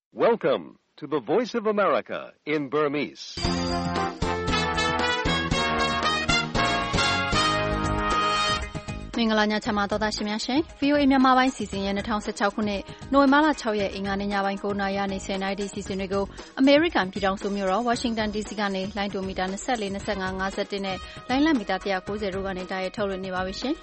Welcome to the Voice of America in Burmese. ။မင်္ဂလာညချမ်းပါတော်သားရှင်များရှင် VOA မြန်မာပိုင်းစီစဉ်ရဲ့2016ခုနှစ်နိုဝင်ဘာလ6ရက်အင်္ဂါနေ့ညပိုင်း9:00နာရီ10:00နာရီစီစဉ်တွေကိုအမေရိကန်ပြည်ထောင်စုမြို့တော် Washington DC ကနေလိုင်းဒိုမီတာ24 25 51နဲ့လိုင်းလက်မီတာ190တို့ကနေတိုက်ရိုက်ထုတ်လွှင့်နေပါပြီရှင်။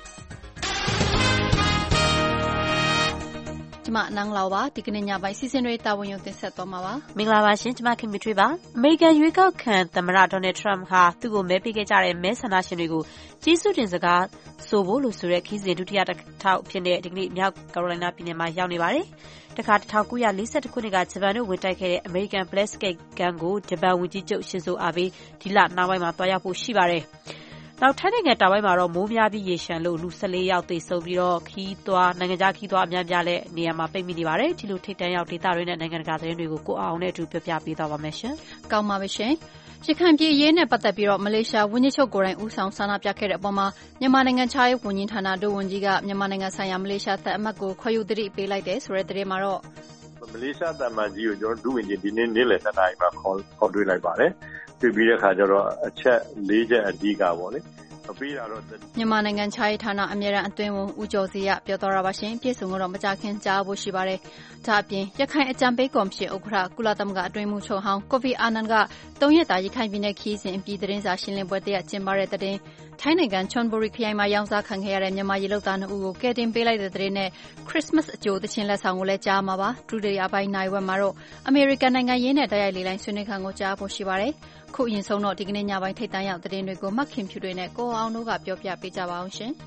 ကျမနန်းလောက်ပါဒီကနေ့ညပိုင်းစီစဉ်တွေတာဝန်ယူတင်ဆက်သွားမှာပါမင်္ဂလာပါရှင်ကျမခင်မထွေးပါအမေရိကန်ရွေးကောက်ခံသမ္မတဒေါ်နယ်ထရမ့်ဟာသူ့ကိုမဲပေးခဲ့ကြတဲ့မဲဆန္ဒရှင်တွေကိုကျေးဇူးတင်စကားဆိုဖို့လို့ဆိုတဲ့ခီးစဉ်ဒုတိယတစ်ထောက်ဖြစ်တဲ့ဒီကနေ့မြောက်ကယ်ရိုလိုင်းနာပြည်နယ်မှာရောက်နေပါတယ်တခါ1942ခုနှစ်ကဂျပန်တို့ဝင်တိုက်ခဲ့တဲ့ American Plastic Gun ကိုဂျပန်ဝန်ကြီးချုပ်ရှင်ဇိုအာဘေးဒီလနောက်ပိုင်းမှာတွားရောက်ဖို့ရှိပါတယ်နောက်ထိုင်းနိုင်ငံတောင်ပိုင်းမှာတော့မိုးများပြီးရေရှမ်းလို့လူ14ယောက်သေဆုံးပြီးတော့နိုင်ငံခြားခီးသွားအများပြတဲ့နေရာမှာပိတ်မိနေပါတယ်ဒီလိုထိတ်တန့်ရောက်ဒေသတွေနဲ့နိုင်ငံတကာသတင်းတွေကိုကိုအောင်နဲ့အတူပြောပြပေးသွားပါမယ်ရှင်။ကောင်းပါပြီရှင်။ရခိုင်ပြည်ရေးနဲ့ပတ်သက်ပြီးတော့မလေးရှားဝန်ကြီးချုပ်ကိုယ်တိုင်ဦးဆောင်ဆန္ဒပြခဲ့တဲ့အပေါ်မှာမြန်မာနိုင်ငံခြားရေးဝန်ကြီးဌာနဒုဝန်ကြီးကမြန်မာနိုင်ငံဆိုင်ရာမလေးရှားတပ်အမတ်ကိုခေါ်ယူသတိပေးလိုက်တယ်ဆိုတဲ့သတင်းမှာတော့မလေးရှားတပ်မကြီးကိုကျွန်တော်ဒုဝန်ကြီးဒီနေ့နေ့လယ်7:00နာရီမှာခေါ်တွေ့လိုက်ပါတယ်။တွေ့ပြီးတဲ့အခါကျတော့အချက်၄ချက်အဓိကပေါ့လေ။မြန်မာနိုင်ငံခြားရေးဌာနအမြဲတမ်းအတွင်းဝန်ဦးကျော်စီရပြောတော်တာပါရှင်ပြည်စုံကတော့မကြခင်ကြားဖို့ရှိပါတယ်ဒါအပြင်ရခိုင်အကြံပေးကော်မရှင်ဥက္ကဋ္ဌကုလသမဂ္ဂအတွင်းမှုချုပ်ဟောင်းကိုဖီအာနန်က3ရက်တာရခိုင်ပြည်နယ်ခီးစဉ်အပြီးသတင်းစာရှင်းလင်းပွဲတရက်ကျင်းပတဲ့တဲ့ထိုင်းနိုင်ငံချွန်ဘူရီခရိုင်မှာရောင်းစားခံခဲ့ရတဲ့မြန်မာရေလုပ်သား2ဦးကိုကယ်တင်ပေးလိုက်တဲ့တဲ့နဲ့ခရစ်စမတ်အကြိုသချင်းလက်ဆောင်ကိုလည်းကြားမှာပါဒုတိယပိုင်းနိုင်ဝက်မှာတော့အမေရိကန်နိုင်ငံရင်းနဲ့တိုက်ရိုက်လေလိုင်းဆွေးနွေးခန်းကိုကြားဖို့ရှိပါတယ်ခုအရင်ဆုံးတော့ဒီကနေ့ညပိုင်းထိပ်တန်းရောက်သတင်းတွေကိုမှတ်ခင်ဖြူတွေနဲ့ကိုအောင်တို့ကပြောပြပေးကြပါအောင်ရှင်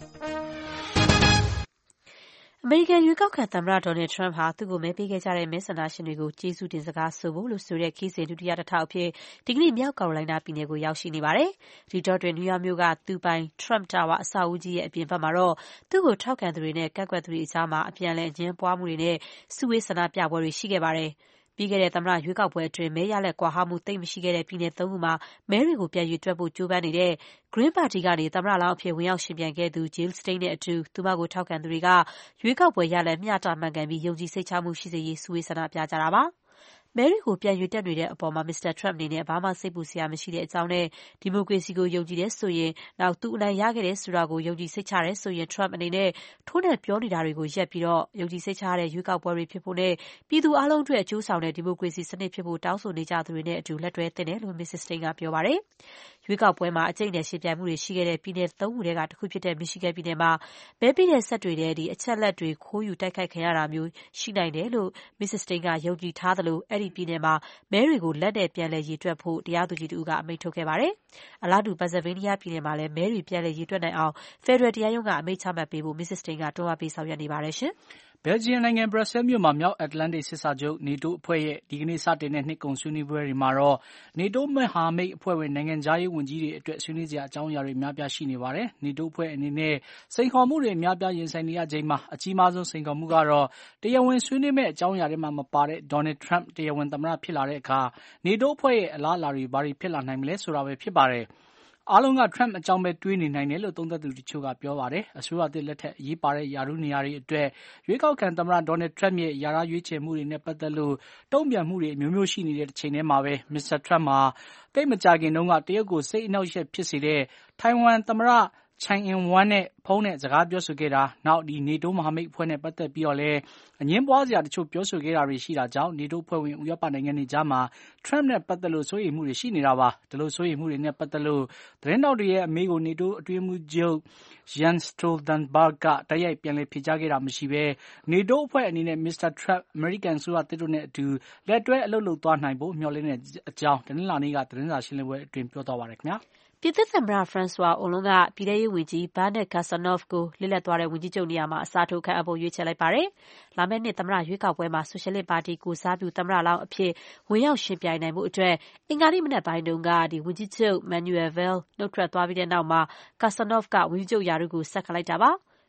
အမေရိကန်ရွေးကောက်ခံသမ္မတဒေါ်နယ်ထရမ့်ဟာသူ့ကိုမဲပေးခဲ့ကြတဲ့မဲဆန္ဒရှင်တွေကိုကျေးဇူးတင်စကားဆိုဖို့လို့ဆိုတဲ့ခီးစဉ်ဒုတိယတစ်ထောက်အဖြစ်ဒီကနေ့မြောက်ကယ်ရိုလိုင်းနာပြည်နယ်ကိုရောက်ရှိနေပါတယ်။ဒီတော့တွင်နယူးယောက်မြို့ကသူပိုင် Trump Tower အဆောက်အဦကြီးရဲ့အပြင်ဘက်မှာတော့သူ့ကိုထောက်ခံသူတွေနဲ့ကန့်ကွက်သူတွေအကြားမှာအပြန်အလှန်အငင်းပွားမှုတွေနဲ့စုဝေးဆန္ဒပြပွဲတွေရှိခဲ့ပါတယ်။ပြီးခဲ့တဲ့သမ္မတရွေးကောက်ပွဲအတွင်းမဲရလဒ်ကွာဟမှုသိပ်မရှိခဲ့တဲ့ပြည်နယ်3ခုမှာမဲတွေကိုပြန်ရွေးတွက်ဖို့ကြိုးပမ်းနေတဲ့ Green Party ကနေသမ္မတလောင်းအဖြစ်ဝင်ရောက်ရှင်ပြိုင်ခဲ့သူ Jill Stein နဲ့အတူသူမကိုထောက်ခံသူတွေကရွေးကောက်ပွဲရလဒ်မျှတမှန်ကန်ပြီးယုံကြည်စိတ်ချမှုရှိစေရေးစုဝေးဆန္ဒပြကြတာပါ။မဲတွေကိုပြန်ရွေးတက်နေတဲ့အပေါ်မှာမစ္စတာထရမ့်အနေနဲ့ဘာမှစိတ်ပူစရာမရှိတဲ့အကြောင်းနဲ့ဒီမိုကရေစီကိုယုံကြည်တယ်ဆိုရင်နောက်သူအနိုင်ရခဲ့တယ်ဆိုတာကိုယုံကြည်စိတ်ချတယ်ဆိုရင်ထရမ့်အနေနဲ့ထိုးနှက်ပြောနေတာတွေကိုရပ်ပြီးတော့ယုံကြည်စိတ်ချတဲ့ရွေးကောက်ပွဲတွေဖြစ်ဖို့နဲ့ပြည်သူအလုံးအတွက်အကျိုးဆောင်တဲ့ဒီမိုကရေစီစနစ်ဖြစ်ဖို့တောင်းဆိုနေကြသူတွေနဲ့အတူလက်တွဲသင့်တယ်လို့မစ္စစတိန်ကပြောပါတယ်။ရွေးကောက်ပွဲမှာအကျိတ်နဲ့ရှင်ပြိုင်မှုတွေရှိခဲ့တဲ့ပြည်နယ်3ခုထဲကတစ်ခုဖြစ်တဲ့မီရှီဂန်ပြည်နယ်မှာမဲပေးတဲ့ဆက်တွေထဲဒီအချက်လက်တွေခိုးယူတိုက်ခိုက်ခံရတာမျိုးရှိနိုင်တယ်လို့မစ္စစတိန်ကယုံကြည်ထားသလိုအဲ့ဒီပြည်နယ်မှာမဲတွေကိုလက်နဲ့ပြန်လည်ရေတွက်ဖို့တရားသူကြီးတူကအမိန့်ထုတ်ခဲ့ပါတယ်။အလားတူပန်ဆယ်ဗေးနီးယားပြည်နယ်မှာလည်းမဲတွေပြန်လည်ရေတွက်နိုင်အောင်ဖက်ဒရယ်တရားရုံးကအမိန့်ချမှတ်ပေးဖို့မစ္စစတိန်ကတွန်းအားပေးဆောင်ရွက်နေပါတယ်ရှင်။ဘယ်လ်ဂျီယံနိုင်ငံဘရပ်ဆဲလ်မြို့မှာမြောက်အတ္တလန္တိတ်စစ်စာချုပ် NATO အဖွဲ့ရဲ့ဒီကနေ့စတင်တဲ့နှစ်ကုန်ဆွေးနွေးပွဲတွေမှာတော့ NATO မဟာမိတ်အဖွဲ့ဝင်နိုင်ငံခြားရေးဝန်ကြီးတွေအတွက်ဆွေးနွေးစရာအကြောင်းအရာတွေများပြားရှိနေပါတယ်။ NATO အဖွဲ့အနေနဲ့စိန်ခေါ်မှုတွေများပြားရင်ဆိုင်နေရချိန်မှာအကြီးမားဆုံးစိန်ခေါ်မှုကတော့တရားဝင်ဆွေးနွေးမဲ့အကြောင်းအရာတွေမှာမပါတဲ့ဒေါ်နယ်ထရမ့်တရားဝင်သမ္မတဖြစ်လာတဲ့အခါ NATO အဖွဲ့ရဲ့အလားအလာတွေဘာတွေဖြစ်လာနိုင်မလဲဆိုတာပဲဖြစ်ပါတယ်။အားလုံးက Trump အကြောင်းပဲတွေးနေနိုင်တယ်လို့သုံးသပ်သူတချို့ကပြောပါတယ်။အစိုးရသစ်လက်ထက်အရေးပါတဲ့ယာရုနေရာတွေအတွက်ရွေးကောက်ခံသမ္မတဒေါ်နယ်ထရမ့်ရဲ့ယာရရွေးချယ်မှုတွေနဲ့ပတ်သက်လို့တုံ့ပြန်မှုတွေအမျိုးမျိုးရှိနေတဲ့ချိန်ထဲမှာပဲမစ္စတာထရမ့်ဟာသိပ်မကြာခင်တုန်းကတရုတ်ကိုစိတ်အနှောက်အယှက်ဖြစ်စေတဲ့ထိုင်ဝမ်သမ္မတချိုင်အင်ဝမ်နဲ့ဖုန်းနဲ့စကားပြောဆိုခဲ့တာနောက်ဒီ NATO မဟာမိတ်အဖွဲ့နဲ့ပတ်သက်ပြီးတော့လည်းအငင်းပွားစရာတချို့ပြောဆိုခဲ့တာတွေရှိတာကြောင့် NATO အဖွဲ့ဝင်ဥရောပနိုင်ငံတွေကြားမှာ Trump နဲ့ပတ်သက်လို့စိုးရိမ်မှုတွေရှိနေတာပါဒီလိုစိုးရိမ်မှုတွေနဲ့ပတ်သက်လို့သတင်းတောက်တွေရဲ့အမေးကို NATO အတွင်းမှုချုပ် Jens Stoltenberg ကတိုက်ရိုက်ပြန်လည်ဖြေကြားခဲ့တာမရှိဘဲ NATO အဖွဲ့အနေနဲ့ Mr. Trump အမေရိကန်အစိုးရသစ်တို့နဲ့အတူလက်တွဲအလုပ်လုပ်သွားနိုင်ဖို့မျှော်လင့်တဲ့အကြောင်းတနင်္လာနေ့ကသတင်းစာရှင်းလင်းပွဲအတွင်းပြောသွားပါတယ်ခင်ဗျာပြည်သစ်သမ္မတ Francois Hollande ကပြည်ထရေးဝန်ကြီး Bernard Cazeneuve ကိုလစ်လပ်သွားတဲ့ဝန်ကြီးချုပ်နေရာမှာအစားထိုးခန့်အပ်ဖို့ရွေးချယ်လိုက်ပါတယ်။လာမယ့်နှစ်သမ္မတရွေးကောက်ပွဲမှာဆိုရှယ်လစ်ပါတီကိုစားပြုသမ္မတလောင်းအဖြစ်ဝင်ရောက်ရှင်ပြိုင်နိုင်ဖို့အတွက်အင်္ဂါနေ့မနက်ပိုင်းတုန်းကဝန်ကြီးချုပ် Manuel Valls နှုတ်ထွက်သွားပြီးတဲ့နောက်မှာ Cazeneuve ကဝန်ကြီးချုပ်ရာထူးကိုဆက်ခံလိုက်တာပါ။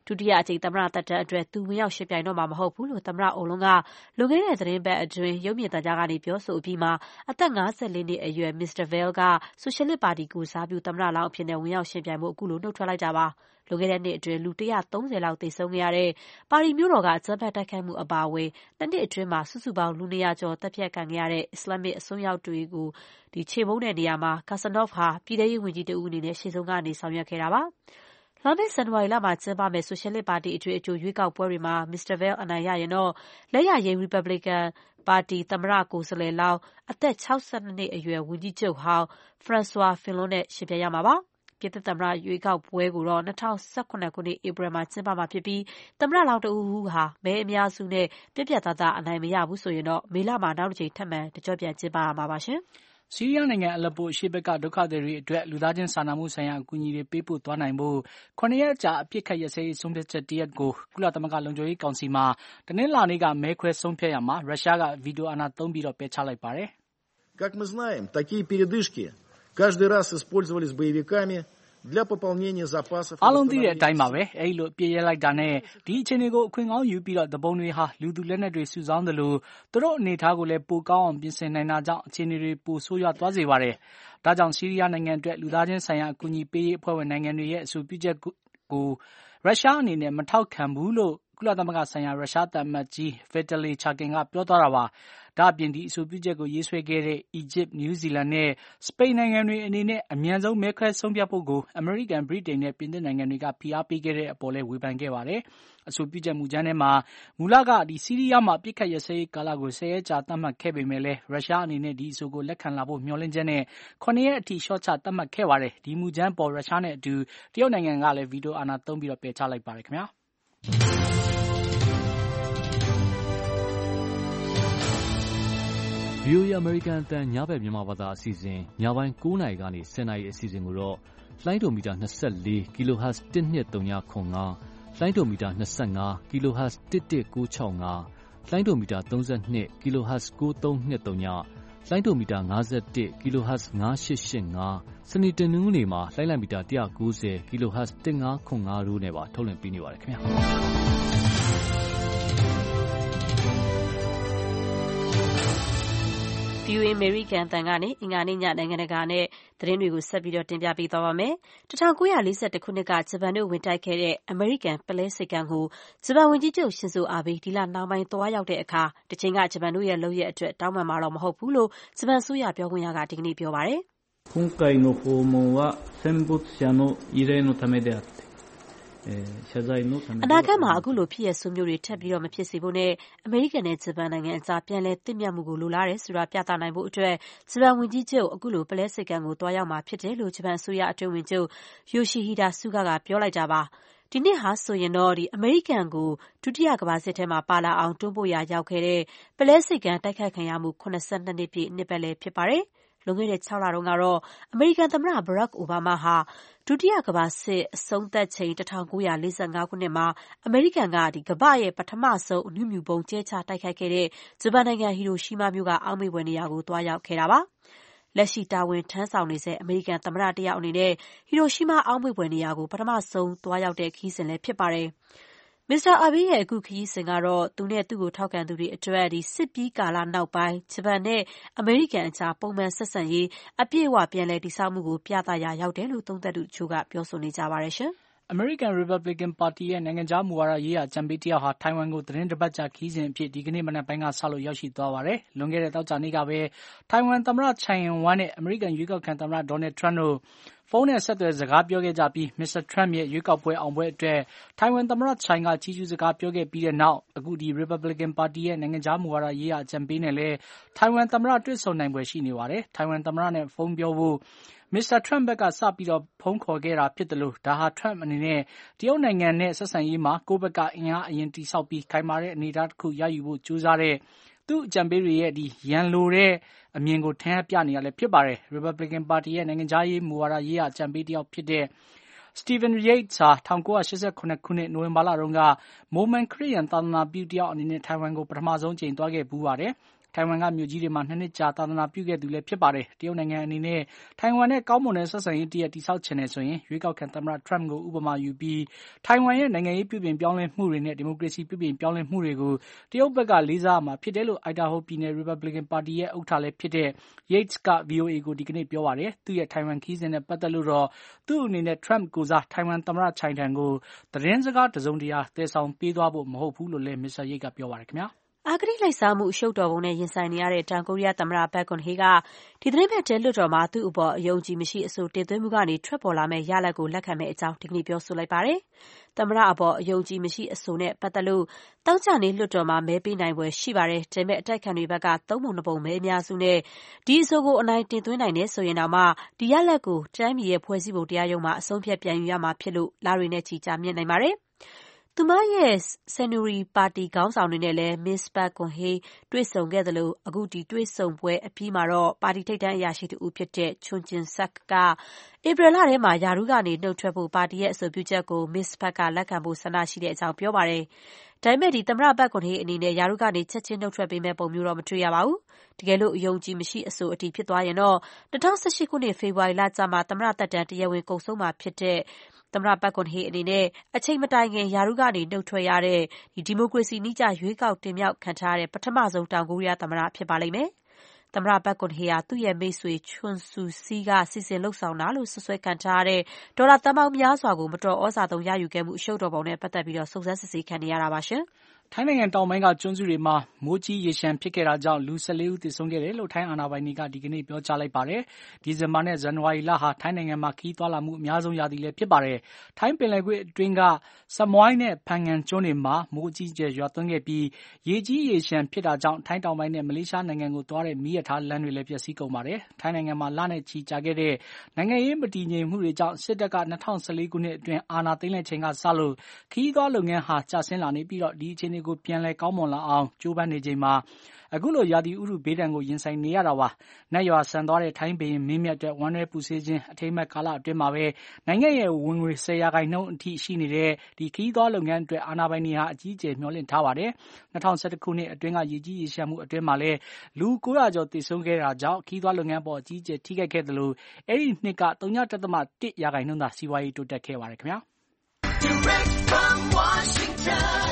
ဒုတိယအကြိမ်သမ္မတသက်တမ်းအတွက်သူဝင်ရောက်ယှဉ်ပြိုင်တော့မှာမဟုတ်ဘူးလို့သမ္မတအိုလွန်းကလွန်ခဲ့တဲ့သတင်းပတ်အတွင်းရုပ်မြင်သံကြားကနေပြောဆိုအပြီးမှာအသက်54နှစ်အရွယ်မစ္စတာဗဲလ်ကဆိုရှယ်လစ်ပါတီကိုစားပြုသမ္မတလောင်းအဖြစ်နဲ့ဝင်ရောက်ယှဉ်ပြိုင်ဖို့အခုလိုနှုတ်ထွက်လိုက်တာပါလွန်ခဲ့တဲ့နှစ်အတွင်းလူ130လောက်သေဆုံးခဲ့ရတဲ့ပါရီမြို့တော်ကအကြမ်းဖက်တိုက်ခိုက်မှုအပါအဝင်နှစ်အတွင်းမှာစုစုပေါင်းလူ200ကျော်တပ်ဖြတ်ခံခဲ့ရတဲ့အစ္စလာမစ်အစွန်းရောက်တွေကိုခြေမုန်းတဲ့နေရာမှာကာဆာနော့ဖ်ဟာပြည်ထရေးဝန်ကြီးတဦးအနေနဲ့ရှေ့ဆုံးကနေဆောင်ရွက်ခဲ့တာပါလာမယ့်ဇန်နဝါရီလမှာကျင်းပမယ့်ဆိုရှယ်လစ်ပါတီအကြိုရွေးကောက်ပွဲတွေမှာမစ္စတာဗဲလ်အနိုင်ရရင်တော့လက်ယာယိမ်းရီပတ်ဘလစ်ကန်ပါတီသမ္မတကိုယ်စားလှယ်လောင်းအသက်62နှစ်အရွယ်ဝန်ကြီးချုပ်ဟောင်းဖရန်ဆွာဖင်လွန်းနဲ့ယှဉ်ပြိုင်ရမှာပါပြည်သူ့သမ္မတရွေးကောက်ပွဲကိုတော့2018ခုနှစ်ဧပြီမှာကျင်းပမှာဖြစ်ပြီးသမ္မတလောင်းတဦးဟာမဲအများစုနဲ့ပြတ်ပြတ်သားသားအနိုင်မရဘူးဆိုရင်တော့မေလမှာနောက်တစ်ချိန်ထပ်မံတကျော့ပြန်ကျင်းပရမှာပါရှင်ဆီးရီးယားနိုင်ငံအလက်ပိုအရှေ့ဘက်ကဒုက္ခသည်တွေအတွက်လူသားချင်းစာနာမှုဆိုင်ရာအကူအညီတွေပေးပို့သွားနိုင်ဖို့9 ရက်ကြာအပြစ်ခတ်ရစဲရေးဆုံးဖြတ်ချက်တရက်ကိုကုလသမဂ္ဂလုံခြုံရေးကောင်စီမှာတနင်္လာနေ့ကမဲခွဲဆုံးဖြတ်ရမှာရုရှားကဗီတိုအာဏာသုံးပြီးပယ်ချလိုက်ပါတယ်။ Как мы знаем, такие передышки каждый раз использовались боевиками для пополнения запасов. အားလုံးသိတဲ့အတိုင်းပါပဲအဲဒီလိုအပြစ်ရလိုက်တာနဲ့ဒီအခြေအနေကိုအခွင့်ကောင်းယူပြီးတပုံတွေဟာလူသူလက်နက်တွေစုဆောင်းသလိုသူတို့အနေထားကိုလည်းပိုကောင်းအောင်ပြင်ဆင်နိုင်တာကြောင့်အခြေအနေတွေပိုဆိုးရွားသွားစေပါတယ်။ဒါကြောင့်ဆီးရီးယားနိုင်ငံအတွက်လူသားချင်းဆိုင်ရာအကူအညီပေးရေးအဖွဲ့ဝင်နိုင်ငံတွေရဲ့အဆိုပြုချက်ကိုရုရှားအနေနဲ့မထောက်ခံဘူးလို့ကုလသမဂ္ဂဆိုင်ရာရုရှားသံအမတ်ကြီး Vitaly Churkin ကပြောသွားတာပါ။ဒါ့အပြင်ဒီအဆိုပြုချက်ကိုရေးဆွဲခဲ့တဲ့အီဂျစ်၊နယူးဇီလန်နဲ့စပိန်နိုင်ငံတွေအနေနဲ့အမြန်ဆုံးမဲခွဲဆုံးဖြတ်ဖို့ကိုအမေရိကန်၊ဗြိတိန်နဲ့ပြင်သစ်နိုင်ငံတွေကဖိအားပေးခဲ့တဲ့အပေါ်လည်းဝေဖန်ခဲ့ပါတယ်။အဆိုပြုချက်မူကြမ်းထဲမှာမူလကဆီးရီးယားမှာအပစ်အခတ်ရပ်စဲရေးကာလကို10 ရက်ကြာသတ်မှတ်ခဲ့ပေမဲ့လည်းရုရှားအနေနဲ့ဒီအဆိုကိုလက်ခံလာဖို့မျှော်လင့်ချက်နဲ့9 ရက်အထိလျှော့ချသတ်မှတ်ခဲ့ပါတယ်။ဒီမူကြမ်းအပေါ်ရုရှားနဲ့အတူတရုတ်နိုင်ငံကလည်းဗီတိုအာဏာသုံးပြီးပယ်ချလိုက်ပါတယ်ခင်ဗျာ။ VOA အမေရိကန်အသံညဘက်မြန်မာဘာသာအစီအစဉ်ညပိုင်း9 နာရီကနေ10 နာရီအစီအစဉ်ကိုတော့လိုင်းဒိုမီတာ24 kHz 12395လိုင်းဒိုမီတာ25 kHz 11965လိုင်းဒိုမီတာ32 kHz 9323ညလိုင်းဒိုမီတာ51 kHz 9885စနေတနင်္ဂနွေနေ့မှာလိုင်းလိုက်မီတာ190 kHz 1505တို့နဲ့ပါထုတ်လွှင့်ပေးနေပါတယ်ခင်ဗျာ VOA အမေရိကန်အသံကနေအင်္ဂါနေ့ညနိုင်ငံတကာနဲ့သတင်းတွေကိုဆက်ပြီးတင်ပြပေးသွားပါမယ်။1941ခုနှစ်ကဂျပန်တို့ဝင်တိုက်ခဲ့တဲ့အမေရိကန်ပုလဲဆိပ်ကမ်းကိုဂျပန်ဝန်ကြီးချုပ်ရှင်ဇိုအာဘေးဒီလနှောင်းပိုင်းသွားရောက်တဲ့အခါတချိန်ကဂျပန်တို့ရဲ့လုပ်ရပ်အတွက်တောင်းပန်မှာတော့မဟုတ်ဘူးလို့ဂျပန်အစိုးရပြောခွင့်ရကဒီကနေ့ပြောပါတယ်။今回の訪問は戦没者の慰霊のためであってအနာဂတ်မှာအခုလိုဖြစ်ရဆိုးမျိုးတွေထပ်ပြီးမဖြစ်စေဖို့နဲ့အမေရိကန်နဲ့ဂျပန်နိုင်ငံအကြားပြန်လည်သင့်မြတ်မှုကိုလိုလားတယ်ဆိုတာပြသနိုင်ဖို့အတွက်ဂျပန်ဝန်ကြီးချုပ်အခုလိုပုလဲဆိပ်ကမ်းကိုသွားရောက်မှာဖြစ်တယ်လို့ဂျပန်အစိုးရအတွင်းဝန်ချုပ်ယိုရှိဟီဒါဆူဂါကပြောလိုက်တာပါ။ဒီနှစ်ဟာဆိုရင်တော့အမေရိကန်ကိုဒုတိယကမ္ဘာစစ်ထဲမှာပါလာအောင်တွန်းပို့ရာရောက်ခဲ့တဲ့ပုလဲဆိပ်ကမ်းတိုက်ခိုက်ခံရမှု82နှစ်ပြည့်နှစ်ပတ်လည်ဖြစ်ပါတယ်။လွန်ခဲ့တဲ့6 လတုန်းကတော့အမေရိကန်သမ္မတဘရက်အိုဘားမားဟာဒုတိယကမ္ဘာစစ်အဆုံးသတ်ချိန်1945ခုနှစ်မှာအမေရိကန်ကကမ္ဘာရဲ့ပထမဆုံးအနုမြူဗုံးကျဲချတိုက်ခိုက်ခဲ့တဲ့ဂျပန်နိုင်ငံဟီရိုရှီးမားမြို့ကအောက်မေ့ဖွယ်နေရာကိုသွားရောက်ခဲ့တာပါ။လက်ရှိတာဝန်ထမ်းဆောင်နေတဲ့အမေရိကန်သမ္မတတယောက်အနေနဲ့ဟီရိုရှီးမားအောက်မေ့ဖွယ်နေရာကိုပထမဆုံးသွားရောက်တဲ့ခရီးစဉ်လည်းဖြစ်ပါတယ်။မစ္စတာအာဘေးရဲ့အခုခရီးစဉ်ကတော့သူနဲ့သူ့ကိုထောက်ခံသူတွေအတွက်စစ်ပြီးကာလနောက်ပိုင်းဂျပန်နဲ့အမေရိကန်အကြားပုံမှန်ဆက်ဆံရေးအပြည့်အဝပြန်လည်တည်ဆောက်မှုကိုပြသရာရောက်တယ်လို့သုံးသပ်သူတချို့ကပြောဆိုနေကြပါတယ်ရှင်။အမေရိကန်ရီပတ်ဘလစ်ကန်ပါတီရဲ့နိုင်ငံခြားမူဝါဒရေးရာအကြံပေးတယောက်ဟာထိုင်ဝမ်ကိုသတင်းတစ်ပတ်ကြာခရီးစဉ်အဖြစ်ဒီကနေ့မနက်ပိုင်းကစလို့ရောက်ရှိသွားပါတယ်။လွန်ခဲ့တဲ့သောကြာနေ့ကပဲထိုင်ဝမ်သမ္မတချိုင်အင်ဝမ်နဲ့အမေရိကန်ရွေးကောက်ခံသမ္မတဒေါ်နယ်ထရန့်တို့ဖုန်းနဲ့ဆက်သွယ်စကားပြောခဲ့ကြပြီးမစ္စတာထရန့်ရဲ့ရွေးကောက်ပွဲအောင်ပွဲအတွက်ထိုင်ဝမ်သမ္မတချိုင်ကချီးကျူးစကားပြောခဲ့ပြီးတဲ့နောက်အခုရီပတ်ဘလစ်ကန်ပါတီရဲ့နိုင်ငံခြားမူဝါဒရေးရာအကြံပေးနဲ့လည်းထိုင်ဝမ်သမ္မတတွေ့ဆုံနိုင်ပွဲရှိနေပါတယ်။ထိုင်ဝမ်သမ္မတနဲ့ဖုန်းပြောဖို့မစ္စတာထရန့်ဘက်ကစပြီးဖုန်းခေါ်ခဲ့တာဖြစ်တယ်လို့ဒါဟာထရန့်အနေနဲ့တရုတ်နိုင်ငံနဲ့ဆက်ဆံရေးမှာကိုယ့်ဘက်ကအင်အားအရင်တည်ဆောက်ပြီးခိုင်မာတဲ့အနေအထားတစ်ခုရယူဖို့ကြိုးစားတဲ့သူ့အကြံပေးတွေရဲ့ရန်လိုတဲ့အမြင်ကိုထင်ဟပ်ပြနေတာလည်းဖြစ်ပါတယ်။ Republican ပါတီရဲ့နိုင်ငံခြားရေးမူဝါဒရေးရာအကြံပေးတယောက်ဖြစ်တဲ့ Stephen Yates ဟာ1988ခုနှစ်နိုဝင်ဘာလတုန်းကမိုမန်ခရစ်ယာန်သာသနာပြုတယောက်အနေနဲ့ထိုင်ဝမ်ကိုပထမဆုံးကြိမ်သွားခဲ့ဖူးပါတယ်။ထိုင်ဝမ်ကမြို့ကြီးတွေမှာ2 နှစ်ကြာသာသနာပြုခဲ့သူလည်းဖြစ်ပါတယ်။တရုတ်နိုင်ငံအနေနဲ့ထိုင်ဝမ်နဲ့ကောင်းမွန်တဲ့ဆက်ဆံရေးတရပ်တည်ဆောက်ချင်တယ်ဆိုရင်ရွေးကောက်ခံသမ္မတ Trump ကိုဥပမာယူပြီးထိုင်ဝမ်ရဲ့နိုင်ငံရေးပြုပြင်ပြောင်းလဲမှုတွေနဲ့ဒီမိုကရေစီပြုပြင်ပြောင်းလဲမှုတွေကိုတရုတ်ဘက်ကလေးစားရမှာဖြစ်တယ်လို့ Idaho ပြည်နယ် Republican ပါတီရဲ့ဥက္ကဋ္ဌလည်းဖြစ်တဲ့ Yates က VOA ကိုဒီကနေ့ပြောပါတယ်။သူ့ရဲ့ထိုင်ဝမ်ခရီးစဉ်နဲ့ပတ်သက်လို့တော့သူ့အနေနဲ့ Trump ကိုယ်စားထိုင်ဝမ်သမ္မတချိုင်ထံကိုသတင်းစကားတစုံတရာသယ်ဆောင်ပေးသွားဖို့မဟုတ်ဘူးလို့လည်း Mr. Yates ကပြောပါတယ်ခင်ဗျာ။အဂတိလိုက်စားမှုအရှုပ်တော်ပုံနဲ့ရင်ဆိုင်နေရတဲ့တောင်ကိုရီးယားသမ္မတ Park Geun-hye ကဒီသတင်းပတ်ထဲလွှတ်တော်မှာသူ့အပေါ်အယုံကြည်မရှိအဆိုတင်သွင်းမှုကနေထွက်ပေါ်လာမယ့်ရလဒ်ကိုလက်ခံမယ့်အကြောင်းဒီကနေ့ပြောဆိုလိုက်ပါတယ်။သမ္မတအပေါ်အယုံကြည်မရှိအဆိုနဲ့ပတ်သက်လို့သောကြာနေ့လွှတ်တော်မှာမဲပေးနိုင်ပွဲရှိပါတယ်။ဒါပေမဲ့အတိုက်အခံတွေဘက်က3 ပုံ 2 ပုံမဲအများစုနဲ့ဒီအဆိုကိုအနိုင်တင်သွင်းနိုင်တယ်ဆိုရင်တောင်မှဒီရလဒ်ကိုတိုင်းပြည်ရဲ့ဖွဲ့စည်းပုံတရားရုံးမှာအဆုံးဖြတ်ပြန်ယူရမှာဖြစ်လို့လတွေနဲ့ချီကြာမြင့်နိုင်ပါတယ်။သူမရဲ့ Saenuri ပါတီခေါင်းဆောင်တွေနဲ့လည်း Ms. Park Geun-hye တွေ့ဆုံခဲ့သလိုအခုဒီတွေ့ဆုံပွဲအပြီးမှာတော့ပါတီထိပ်တန်းအရာရှိတဦးဖြစ်တဲ့ Chun Jin-sak ကဧပြီလထဲမှာရာထူးကနေနှုတ်ထွက်ဖို့ပါတီရဲ့အဆိုပြုချက်ကို Ms. Park ကလက်ခံဖို့ဆန္ဒရှိတဲ့အကြောင်းပြောပါတယ်။ဒါပေမဲ့သမ္မတ Park Geun-hye အနေနဲ့ရာထူးကနေချက်ချင်းနှုတ်ထွက်ပေးမဲ့ပုံမျိုးတော့မတွေ့ရပါဘူး။တကယ်လို့အယုံကြည်မရှိအဆိုအတည်ဖြစ်သွားရင်တော့2018ခုနှစ်ဖေဖော်ဝါရီလကျမှသမ္မတသက်တမ်းတရားဝင်ကုန်ဆုံးမှာဖြစ်တဲ့သမ္မတ Park Geun-hye အနေနဲ့အချိန်မတိုင်ခင်ရာထူးကနေနှုတ်ထွက်ရတဲ့ဒီမိုကရေစီနည်းကျရွေးကောက်တင်မြှောက်ခံထားရတဲ့ပထမဆုံးတောင်ကိုရီးယားသမ္မတဖြစ်ပါလိမ့်မယ်။သမ္မတ Park Geun-hye ဟာသူ့ရဲ့မိတ်ဆွေ Chun Soo-si ကစီစဉ်လုပ်ဆောင်တာလို့စွပ်စွဲခံထားရတဲ့ဒေါ်လာသန်းပေါင်းများစွာကိုမတော်ဩဇာသုံးရယူခဲ့မှုအရှုပ်တော်ပုံနဲ့ပတ်သက်ပြီးစုံစမ်းစစ်ဆေးခံနေရတာပါရှင်။ထိုင်းနိုင်ငံတောင်ပိုင်းကကျွန်းစုတွေမှာမိုးကြီးရေလျှံဖြစ်ခဲ့တာကြောင့်လူ14ဦးသေဆုံးခဲ့တယ်လို့ထိုင်းအာဏာပိုင်တွေကဒီကနေ့ပြောကြားလိုက်ပါတယ်။ဒီဇင်ဘာနဲ့ဇန်နဝါရီလဟာထိုင်းနိုင်ငံမှာခရီးသွားလာမှုအများဆုံးရာသီလည်းဖြစ်ပါတယ်။ထိုင်းပင်လယ်ကွေ့အတွင်းကစမွိုင်းနဲ့ဖန်ငန်ကျွန်းတွေမှာမိုးကြီးကျယ်ရွာသွန်းခဲ့ပြီးရေကြီးရေလျှံဖြစ်တာကြောင့်ထိုင်းတောင်ပိုင်းနဲ့မလေးရှားနိုင်ငံကိုသွားတဲ့မီးရထားလမ်းတွေလည်းပျက်စီးကုန်ပါတယ်။ထိုင်းနိုင်ငံမှာလနဲ့ချီကြာခဲ့တဲ့နိုင်ငံရေးမတည်ငြိမ်မှုတွေကြောင့်စစ်တပ်က2014ခုနှစ်အတွင်းအာဏာသိမ်းလိုက်ချိန်ကစလို့ခရီးသွားလုပ်ငန်းဟာကျဆင်းလာနေပြီးဒီအခြေအနေကိုပြန်လည်ကောင်းမွန်လာအောင်ကြိုးပမ်းနေချိန်မှာအခုလိုရာသီဥတုဘေးဒဏ်ကိုရင်ဆိုင်နေရတာပါ။နတ်ရွာဆန်သွားတဲ့ထိုင်းဘုရင်မင်းမြတ်အတွက်ဝမ်းနည်းပူဆွေးခြင်းအထိမ်းအမှတ်ကာလအတွင်းမှာပဲနိုင်ငံရဲ့ဝင်ငွေ10%အထိရှိနေတဲ့ဒီခရီးသွားလုပ်ငန်းအတွက်အာဏာပိုင်တွေဟာအကြီးအကျယ်မျှော်လင့်ထားပါတယ်။2011ခုနှစ်အတွင်းကရေကြီးရေလျှံမှုအတွင်းမှာလည်းလူ900ကျော်သေဆုံးခဲ့တာကြောင့်ခရီးသွားလုပ်ငန်းပေါ်အကြီးအကျယ်ထိခိုက်ခဲ့သလိုအဲ့ဒီနှစ်က 0.1% သာစီးပွားရေးတိုးတက်ခဲ့ပါတယ်ခင်ဗျာ။ Direct from Washington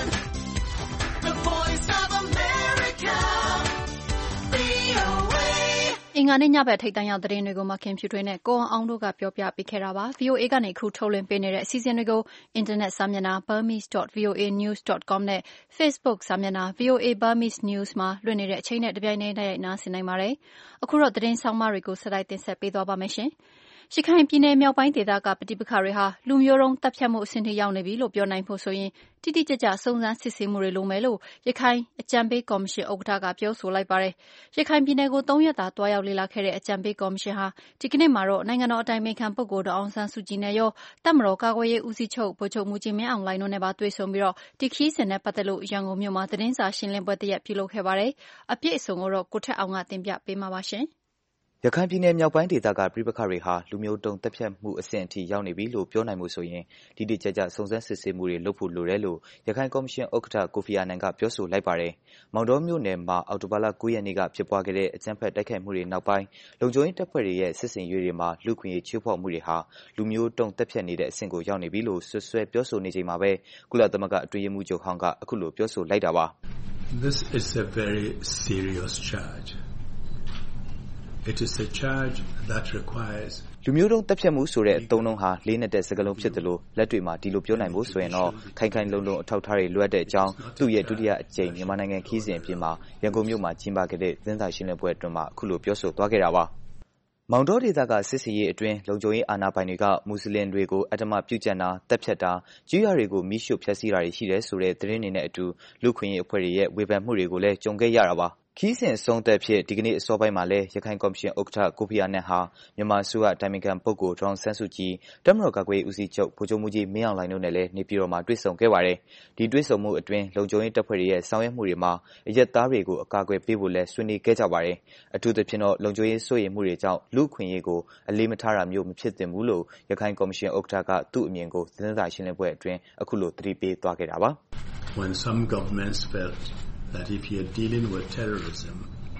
အင်္ဂါနေ့ညဘက်ထိပ်တန်းရောက်သတင်းတွေကိုမခင်ဖြူထွေးနဲ့ကိုအောင်တို့ကပြောပြပေးခဲ့တာပါ။ VOA ကနေအခုထုတ်လွှင့်ပေးနေတဲ့အစီအစဉ်တွေကိုအင်တာနက်စာမျက်နှာ burmese.voanews.com နဲ့ Facebook စာမျက်နှာ VOA Burmese News မှာလွှင့်နေတဲ့အချိန်နဲ့တပြိုင်တည်းလိုက်နားဆင်နိုင်ပါတယ်။အခုတော့သတင်းဆောင်မတွေကိုဆက်တိုက်တင်ဆက်ပေးသွားပါမယ်ရှင်။ရခိုင်ပြည်နယ်မြောက်ပိုင်းဒေသကပဋိပက္ခတွေဟာလူမျိုးတုံးတပ်ဖြတ်မှုအဆင့်ထိရောက်နေပြီလို့ပြောနိုင်ဖို့ဆိုရင်တိတိကျကျစုံစမ်းစစ်ဆေးမှုတွေလိုမယ်လို့ရခိုင်အကြံပေးကော်မရှင်ဥက္ကဋ္ဌကပြောဆိုလိုက်ပါတယ်။ရခိုင်ပြည်နယ်ကို3ရက်တာတွားရောက်လေ့လာခဲ့တဲ့အကြံပေးကော်မရှင်ဟာဒီကနေ့မှာတော့နိုင်ငံတော်အတိုင်ပင်ခံပုဂ္ဂိုလ်ဒေါ်အောင်ဆန်းစုကြည်နဲ့ရောတပ်မတော်ကာကွယ်ရေးဦးစီးချုပ်ဗိုလ်ချုပ်မှူးကြီးမင်းအောင်လှိုင်တို့နဲ့ပါတွေ့ဆုံပြီးဒီခရီးစဉ်နဲ့ပတ်သက်လို့ရန်ကုန်မြို့မှာသတင်းစာရှင်းလင်းပွဲတစ်ရပ်ပြုလုပ်ခဲ့ပါတယ်။အပြည့်အစုံကိုတော့ကိုထက်အောင်ကတင်ပြပေးမှာပါရှင်။ရခိုင်ပြည်နယ်မြောက်ပိုင်းဒေသကပြိပခါတွေဟာလူမျိုးတုံးတပ်ဖြတ်မှုအဆင့်အထိရောက်နေပြီလို့ပြောနိုင်မှုဆိုရင်ဒီတိကျကျစုံစမ်းစစ်ဆေးမှုတွေလုပ်ဖို့လိုတယ်လို့ရခိုင်ကော်မရှင်ဥက္ကဋ္ဌကိုဖီအာနန်ကပြောဆိုလိုက်ပါတယ်။မောင်တော်မြို့နယ်မှာအောက်တိုဘာလ9ရက်နေ့ကဖြစ်ပွားခဲ့တဲ့အကြမ်းဖက်တိုက်ခိုက်မှုတွေနောက်ပိုင်းလုံခြုံရေးတပ်ဖွဲ့တွေရဲ့စစ်စင်ရေးတွေမှာလူခွင့်ရေးချိုးဖောက်မှုတွေဟာလူမျိုးတုံးတပ်ဖြတ်နေတဲ့အဆင့်ကိုရောက်နေပြီလို့ဆွဆွဲပြောဆိုနေချိန်မှာပဲကုလသမဂ္ဂအတွင်းရေးမှူးချုပ်ဟောင်းကအခုလိုပြောဆိုလိုက်တာပါ။ This is a very serious charge.It is a charge that requires လူမျိုးတုံးတပ်ဖြတ်မှုဆိုတဲ့အသုံးအနှုန်းဟာလေးနက်တဲ့စကားလုံးဖြစ်တယ်လို့လက်တွေ့မှာဒီလိုပြောနိုင်ဖို့ဆိုရင်တော့ခိုင်ခိုင်လုံလုံအထောက်အထားတွေလိုအပ်တဲ့အကြောင်းသူ့ရဲ့ဒုတိယအကြိမ်မြန်မာနိုင်ငံခီးစဉ်အပြင်မှာရန်ကုန်မြို့မှာကျင်းပခဲ့တဲ့သတင်းစာရှင်းလင်းပွဲအတွင်းမှာအခုလိုပြောဆိုသွားခဲ့တာပါ။မောင်တော်ဒေသကစစ်စင်ရေးအတွင်းလုံခြုံရေးအာဏာပိုင်တွေကမွတ်စလင်တွေကိုအဓမ္မပြုကျင့်တာတပ်ဖြတ်တာကျွေးရတွေကိုမိရှုဖျက်ဆီးတာတွေရှိတယ်ဆိုတဲ့သတင်းတွေနဲ့အတူလူခွင့်ရေးအဖွဲ့တွေရဲ့ဝေဖန်မှုတွေကိုလည်းကြုံခဲ့ရတာပါခီးစဉ်အဆုံးသက်ဖြစ်ဒီကနေ့အစောပိုင်းမှာလဲရခိုင်ကော်မရှင်ဥက္ကဋ္ဌကိုဖီအာနန်ဟာမြန်မာအစိုးရတိုင်ပင်ခံပုဂ္ဂိုလ်ဒေါ်အောင်ဆန်းစုကြည်တပ်မတော်ကာကွယ်ရေးဦးစီးချုပ်ဗိုလ်ချုပ်မှူးကြီးမင်းအောင်လှိုင်တို့နဲ့လည်းနေပြည်တော်မှာတွေ့ဆုံခဲ့ပါတယ်ဒီတွေ့ဆုံမှုအတွင်းလုံခြုံရေးတပ်ဖွဲ့တွေရဲ့ဆောင်ရွက်မှုတွေမှာအရက်သားတွေကိုအကာအကွယ်ပေးဖို့လဲဆွေးနွေးခဲ့ကြပါတယ်အထူးသဖြင့်တော့လုံခြုံရေးစိုးရိမ်မှုတွေကြောင့်လူခွင့်ရေးကိုအလေးမထားတာမျိုးမဖြစ်သင့်ဘူးလို့ရခိုင်ကော်မရှင်ဥက္ကဋ္ဌကသူ့အမြင်ကိုသတင်းစာရှင်းလင်းပွဲအတွင်းအခုလိုသတိပေးသွားခဲ့တာပါ When some governments felt that if you are dealing with terrorism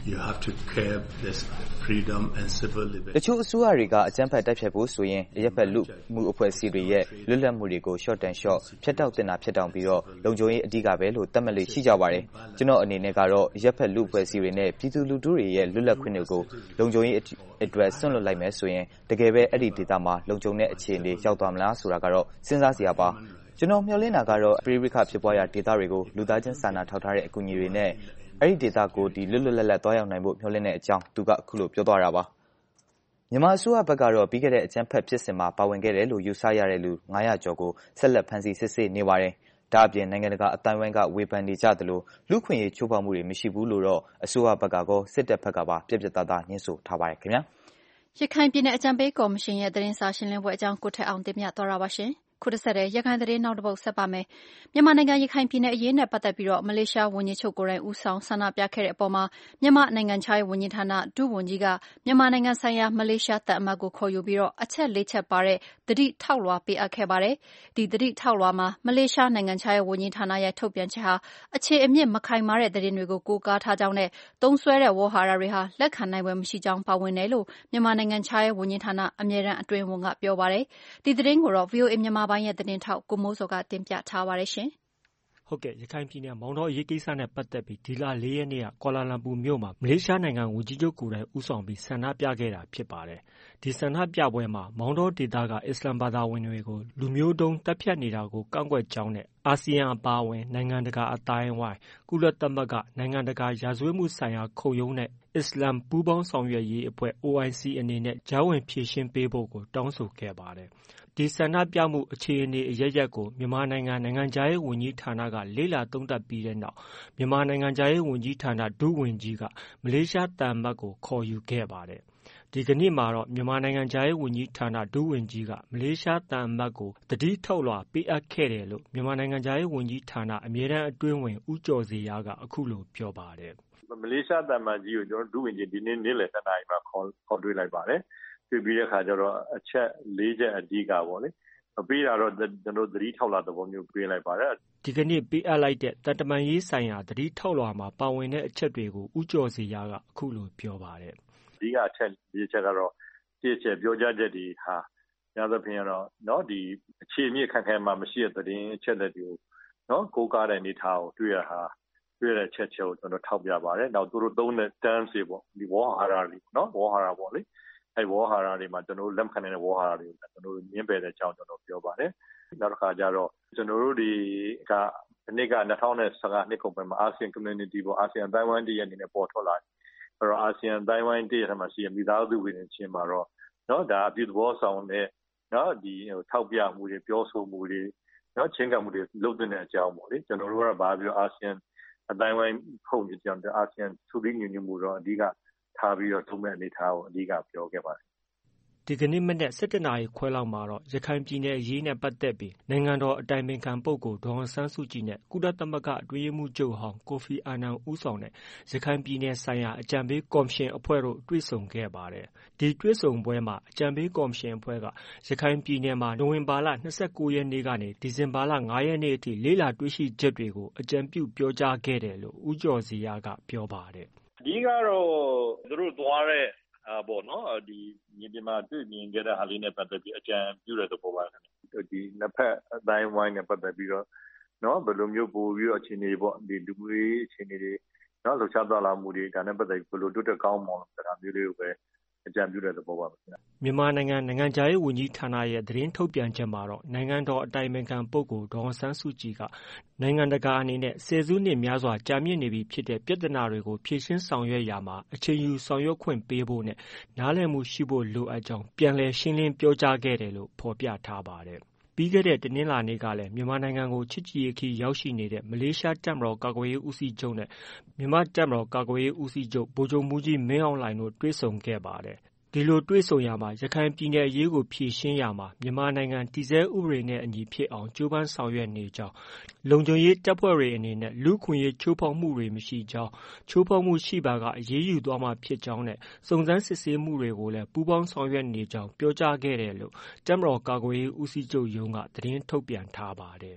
you have to curb this freedom and civil liberty. တချို့အစိုးရတွေကအကြမ်းဖက်တိုက်ဖြတ်ဖို့ဆိုရင်အရက်ဖက်လူမှုအဖွဲ့အစည်းတွေရဲ့လွတ်လပ်မှုတွေကို short and short ဖြတ်တောက်တင်တာဖြတ်တောက်ပြီးတော့လုံခြုံရေးအဓိကပဲလို့သတ်မှတ်လို့ရှိကြပါတယ်။ကျွန်တော်အနေနဲ့ကတော့အရက်ဖက်လူအဖွဲ့အစည်းတွေနဲ့ပြည်သူလူထုတွေရဲ့လွတ်လပ်ခွင့်တွေကိုလုံခြုံရေးအတွက်ဆွန့်လွတ်လိုက်မယ်ဆိုရင်တကယ်ပဲအဲ့ဒီဒေသမှာလုံခြုံတဲ့အခြေအနေရောက်သွားမလားဆိုတာကတော့စဉ်းစားစရာပါ။ကျွန်တော်မျှော်လင့်တာကတော့ပရိပက္ခဖြစ်ပွားရာဒေသတွေကိုလူသားချင်းစာနာထောက်ထားတဲ့အကူအညီတွေနဲ့အဲ့ဒီဒေသကိုဒီလွတ်လွတ်လပ်လပ်သွားရောက်နိုင်ဖို့မျှော်လင့်တဲ့အကြောင်းသူကအခုလိုပြောသွားတာပါမြန်မာအစိုးရဘက်ကတော့ပြီးခဲ့တဲ့အကြမ်းဖက်ဖြစ်စဉ်မှာပါဝင်ခဲ့တယ်လို့ယူဆရတဲ့လူ900ကျော်ကိုဆက်လက်ဖမ်းဆီးစစ်ဆေးနေပါတယ်။ဒါအပြင်နိုင်ငံတကာအတိုင်းဝိုင်းကဝေဖန်နေကြသလိုလူခွင့်ရေးချိုးဖောက်မှုတွေမရှိဘူးလို့တော့အစိုးရဘက်ကကောစစ်တပ်ဘက်ကပါပြက်ပြက်သားသားညှင်းဆိုထားပါတယ်ခင်ဗျာ။ရခိုင်ပြည်နယ်အကြံပေးကော်မရှင်ရဲ့သတင်းစာရှင်းလင်းပွဲအကြောင်းကိုထက်အောင်တင်ပြသွားတာပါရှင်။ခုတစ်ဆက်တဲ့ရခိုင်သတင်းနောက်တစ်ပုဒ်ဆက်ပါမယ်။မြန်မာနိုင်ငံရခိုင်ပြည်နယ်အရေးနဲ့ပတ်သက်ပြီးတော့မလေးရှားဝန်ကြီးချုပ်ကိုယ်တိုင်ဦးဆောင်ဆန္ဒပြခဲ့တဲ့အပေါ်မှာမြန်မာနိုင်ငံခြားရေးဝန်ကြီးဌာနဒုဝန်ကြီးကမြန်မာနိုင်ငံဆိုင်ရာမလေးရှားတပ်အမတ်ကိုခေါ်ယူပြီးတော့အချက်၄ချက်ပါတဲ့သတိထောက်လွှာပေးအပ်ခဲ့ပါတယ်။ဒီသတိထောက်လွှာမှာမလေးရှားနိုင်ငံခြားရေးဝန်ကြီးဌာနရဲ့ထုတ်ပြန်ချက်ဟာအခြေအမြစ်မခိုင်မာတဲ့သတင်းတွေကိုကိုးကားထားကြောင်းနဲ့သုံးစွဲတဲ့ဝေါ်ဟာရတွေဟာလက်ခံနိုင်ပွဲမရှိကြောင်းပါဝင်တယ်လို့မြန်မာနိုင်ငံခြားရေးဝန်ကြီးဌာနအမြဲတမ်းအတွင်းဝန်ကပြောပါတယ်။ဒီသတင်းကိုတော့ VOA မြန်မာပိုင်းရဲ့သတင်းထောက်ကိုမိုးစောကတင်ပြထားပါတယ်ရှင်။ဟုတ်ကဲ့ရခိုင်ပြည်နယ်မောင်တောအရေးကိစ္စနဲ့ပတ်သက်ပြီးဒီလ4ရက်နေ့ကကွာလာလမ်ပူမြို့မှာမလေးရှားနိုင်ငံဝန်ကြီးချုပ်ကိုယ်တိုင်ဦးဆောင်ပြီးဆန္ဒပြခဲ့တာဖြစ်ပါတယ်။ဒီဆန္ဒပြပွဲမှာမောင်တောဒေသကအစ္စလာမ်ဘာသာဝင်တွေကိုလူမျိုးတုံးတပ်ဖြတ်နေတာကိုကန့်ကွက်ကြောင်းနဲ့အာဆီယံအပါအဝင်နိုင်ငံတကာအတိုင်းအဝိုင်းကုလသမဂ္ဂနိုင်ငံတကာရာဇဝတ်မှုဆိုင်ရာခုံရုံးနဲ့အစ္စလာမ်ပူးပေါင်းဆောင်ရွက်ရေးအဖွဲ့ OIC အနေနဲ့ကြားဝင်ဖြေရှင်းပေးဖို့ကိုတောင်းဆိုခဲ့ပါတယ်။ဒီဆန္ဒပြမှုအခြေအနေအရပ်ရပ်ကိုမြန်မာနိုင်ငံနိုင်ငံခြားရေးဝန်ကြီးဌာနကလေ့လာသုံးသပ်ပြီးတဲ့နောက်မြန်မာနိုင်ငံခြားရေးဝန်ကြီးဌာနဒုဝန်ကြီးကမလေးရှားတန်မတ်ကိုခေါ်ယူခဲ့ပါတယ်။ဒီကနေ့မှာတော့မြန်မာနိုင်ငံခြားရေးဝန်ကြီးဌာနဒုဝန်ကြီးကမလေးရှားတန်မတ်ကိုသတိထုတ်လွှာပေးအပ်ခဲ့တယ်လို့မြန်မာနိုင်ငံခြားရေးဝန်ကြီးဌာနအမြဲတမ်းအတွင်းဝန်ဦးကျော်ဇေယျကအခုလိုပြောပါတယ်။မလေးရှားတန်မတ်ကြီးကိုကျွန်တော်ဒုဝန်ကြီးဒီနေ့နေ့လယ်7 နာရီမှာခေါ်တွေ့လိုက်ပါတယ်။တွေ့ပြီးတဲ့အခါကျတော့အချက်၄ချက်အဓိကပေါ့လေ။ပေးတာတော့ကျွန်တော်သတိထောက်လာသဘောမျိုးပေးလိုက်ပါတယ်။ဒီကနေ့ပေးအပ်လိုက်တဲ့တမန်ရေးဆိုင်ရာသတိထောက်လွှာမှာပါဝင်တဲ့အချက်တွေကိုဦးကျော်ဇေယျကအခုလိုပြောပါတယ်။အဓိကအချက်၄ချက်ကတော့၁ချက်ပြောကြားချက်တွေဟာညသဖြင့်ကတော့နော်ဒီအခြေအမြစ်ခံခံမှမရှိတဲ့သတင်းအချက်လက်တွေကိုနော်ကိုးကားတဲ့အနေထားကိုတွေ့ရတဲ့ချက်ကိုကျွန်တော်ထောက်ပြပါတယ်။နောက်သူတို့သုံးတဲ့ terms တွေပေါ့ဒီဝေါ်ဟာရတွေနော်ဝေါ်ဟာရပေါ့လေ။အဲဝေါ်ဟာရတွေမှာကျွန်တော်လက်မခံနိုင်တဲ့ဝေါ်ဟာရတွေကိုကျွန်တော်ညှင်းပယ်တဲ့အကြောင်းကျွန်တော်ပြောပါတယ်။နောက်တစ်ခါကျတော့ကျွန်တော်တို့ဒီကဒီနေ့က2015နှစ်ကုန်ပိုင်းမှာ ASEAN Community ပေါ့ ASEAN တိုင်းဝိုင်းတည်းအနေနဲ့ပေါ်ထွက်လာအဲ့တော့ ASEAN တိုင်းဝိုင်းတည်းထဲမှာရှိတဲ့မိသားစုဝင်ချင်းမှာတော့နော်ဒါအပြုသဘောဆောင်တဲ့နော်ဒီထောက်ပြမှုတွေပြောဆိုမှုတွေနော်ချင်းကမှုတွေလုပ်တဲ့အကြောင်းပေါ့လေကျွန်တော်တို့ကဘာပြော ASEAN အတိုင်းဝိုင်းဖုန်ကြောင့် ASEAN သူပြီးညွှန်မှုတော့အဓိကထားပြီးတော့ထုံးမဲ့အနေထားကိုအဓိကပြောခဲ့ပါတယ်ဒီကနေ့မနေ့7 နာရီခွဲလောက်မှာတော့ရခိုင်ပြည်နယ်အရေးနဲ့ပတ်သက်ပြီးနိုင်ငံတော်အတိုင်ပင်ခံပုဂ္ဂိုလ်ဒေါ်အောင်ဆန်းစုကြည်နဲ့ကုလသမဂ္ဂအတွင်းရေးမှူးချုပ်ဟောင်းကိုဖီအာနန်ဦးဆောင်တဲ့ရခိုင်ပြည်နယ်ဆိုင်ရာအကြံပေးကော်မရှင်အဖွဲ့တို့တွေ့ဆုံခဲ့ပါတယ်။ဒီတွေ့ဆုံပွဲမှာအကြံပေးကော်မရှင်အဖွဲ့ကရခိုင်ပြည်နယ်မှာနိုဝင်ဘာလ29ရက်နေ့ကနေဒီဇင်ဘာလ9ရက်နေ့အထိလေ့လာတွေ့ရှိချက်တွေကိုအကြံပြုပြောကြားခဲ့တယ်လို့ဦးကျော်ဇေယျကပြောပါတယ်။အဓိကတော့သူတို့သွားတဲ့ပေါ့နော်ဒီမြေပြင်မှာတွေ့မြင်ခဲ့တဲ့ဟာလေးနဲ့ပတ်သက်ပြီးအကြံပြုတဲ့သဘောပါခင်ဗျဒီနှစ်ဖက်အတိုင်းဝိုင်းနဲ့ပတ်သက်ပြီးတော့နော်ဘယ်လိုမျိုးပို့ပြီးတော့အခြေအနေပေါ့ဒီလူမှုရေးအခြေအနေတွေနော်လှုပ်ရှားသွားလာမှုတွေဒါနဲ့ပတ်သက်ပြီးဘယ်လိုတိုးတက်ကောင်းမွန်ဆိုတာမျိုးလေးကိုပဲအကြံပြုတဲ့သဘောပါခင်ဗျမြန်မာနိုင်ငံနိုင်ငံခြားရေးဝန်ကြီးဌာနရဲ့သတင်းထုတ်ပြန်ချက်မှာတော့နိုင်ငံတော်အတိုင်ပင်ခံပုဂ္ဂိုလ်ဒေါ်အောင်ဆန်းစုကြည်ကနိုင်ငံတကာအနေနဲ့ဆယ်စုနှစ်များစွာကြာမြင့်နေပြီဖြစ်တဲ့ပြဿနာတွေကိုဖြေရှင်းဆောင်ရွက်ရာမှာအချိန်ယူဆောင်ရွက်ခွင့်ပေးဖို့နဲ့နားလည်မှုရှိဖို့လိုအပ်ကြောင်းပြန်လည်ရှင်းလင်းပြောကြားခဲ့တယ်လို့ဖော်ပြထားပါတယ်ပြီးခဲ့တဲ့တနင်္လာနေ့ကလည်းမြန်မာနိုင်ငံကိုချစ်ကြည်ရေးခီးရောက်ရှိနေတဲ့မလေးရှားတပ်မတော်ကာကွယ်ရေးဦးစီးချုပ်နဲ့မြန်မာတပ်မတော်ကာကွယ်ရေးဦးစီးချုပ်ဗိုလ်ချုပ်မှူးကြီးမင်းအောင်လှိုင်တို့တွေ့ဆုံခဲ့ပါတယ်ဒီလိုတွေ့ဆုံရာမှာရခိုင်ပြည်နယ်အရေးကိုဖြေရှင်းရာမှာမြန်မာနိုင်ငံတည်ဆဲဥပဒေနဲ့အညီဖြစ်အောင်ကြိုးပမ်းဆောင်ရွက်နေကြောင်းလုံခြုံရေးတပ်ဖွဲ့တွေအနေနဲ့လူ့ခွင့်ရေးချိုးဖောက်မှုတွေမရှိကြောင်းချိုးဖောက်မှုရှိပါကအရေးယူသွားမှာဖြစ်ကြောင်းနဲ့စုံစမ်းစစ်ဆေးမှုတွေကိုလည်းပူးပေါင်းဆောင်ရွက်နေကြောင်းပြောကြားခဲ့တယ်လို့တပ်မတော်ကာကွယ်ရေးဦးစီးချုပ်ရုံးကသတင်းထုတ်ပြန်ထားပါတယ်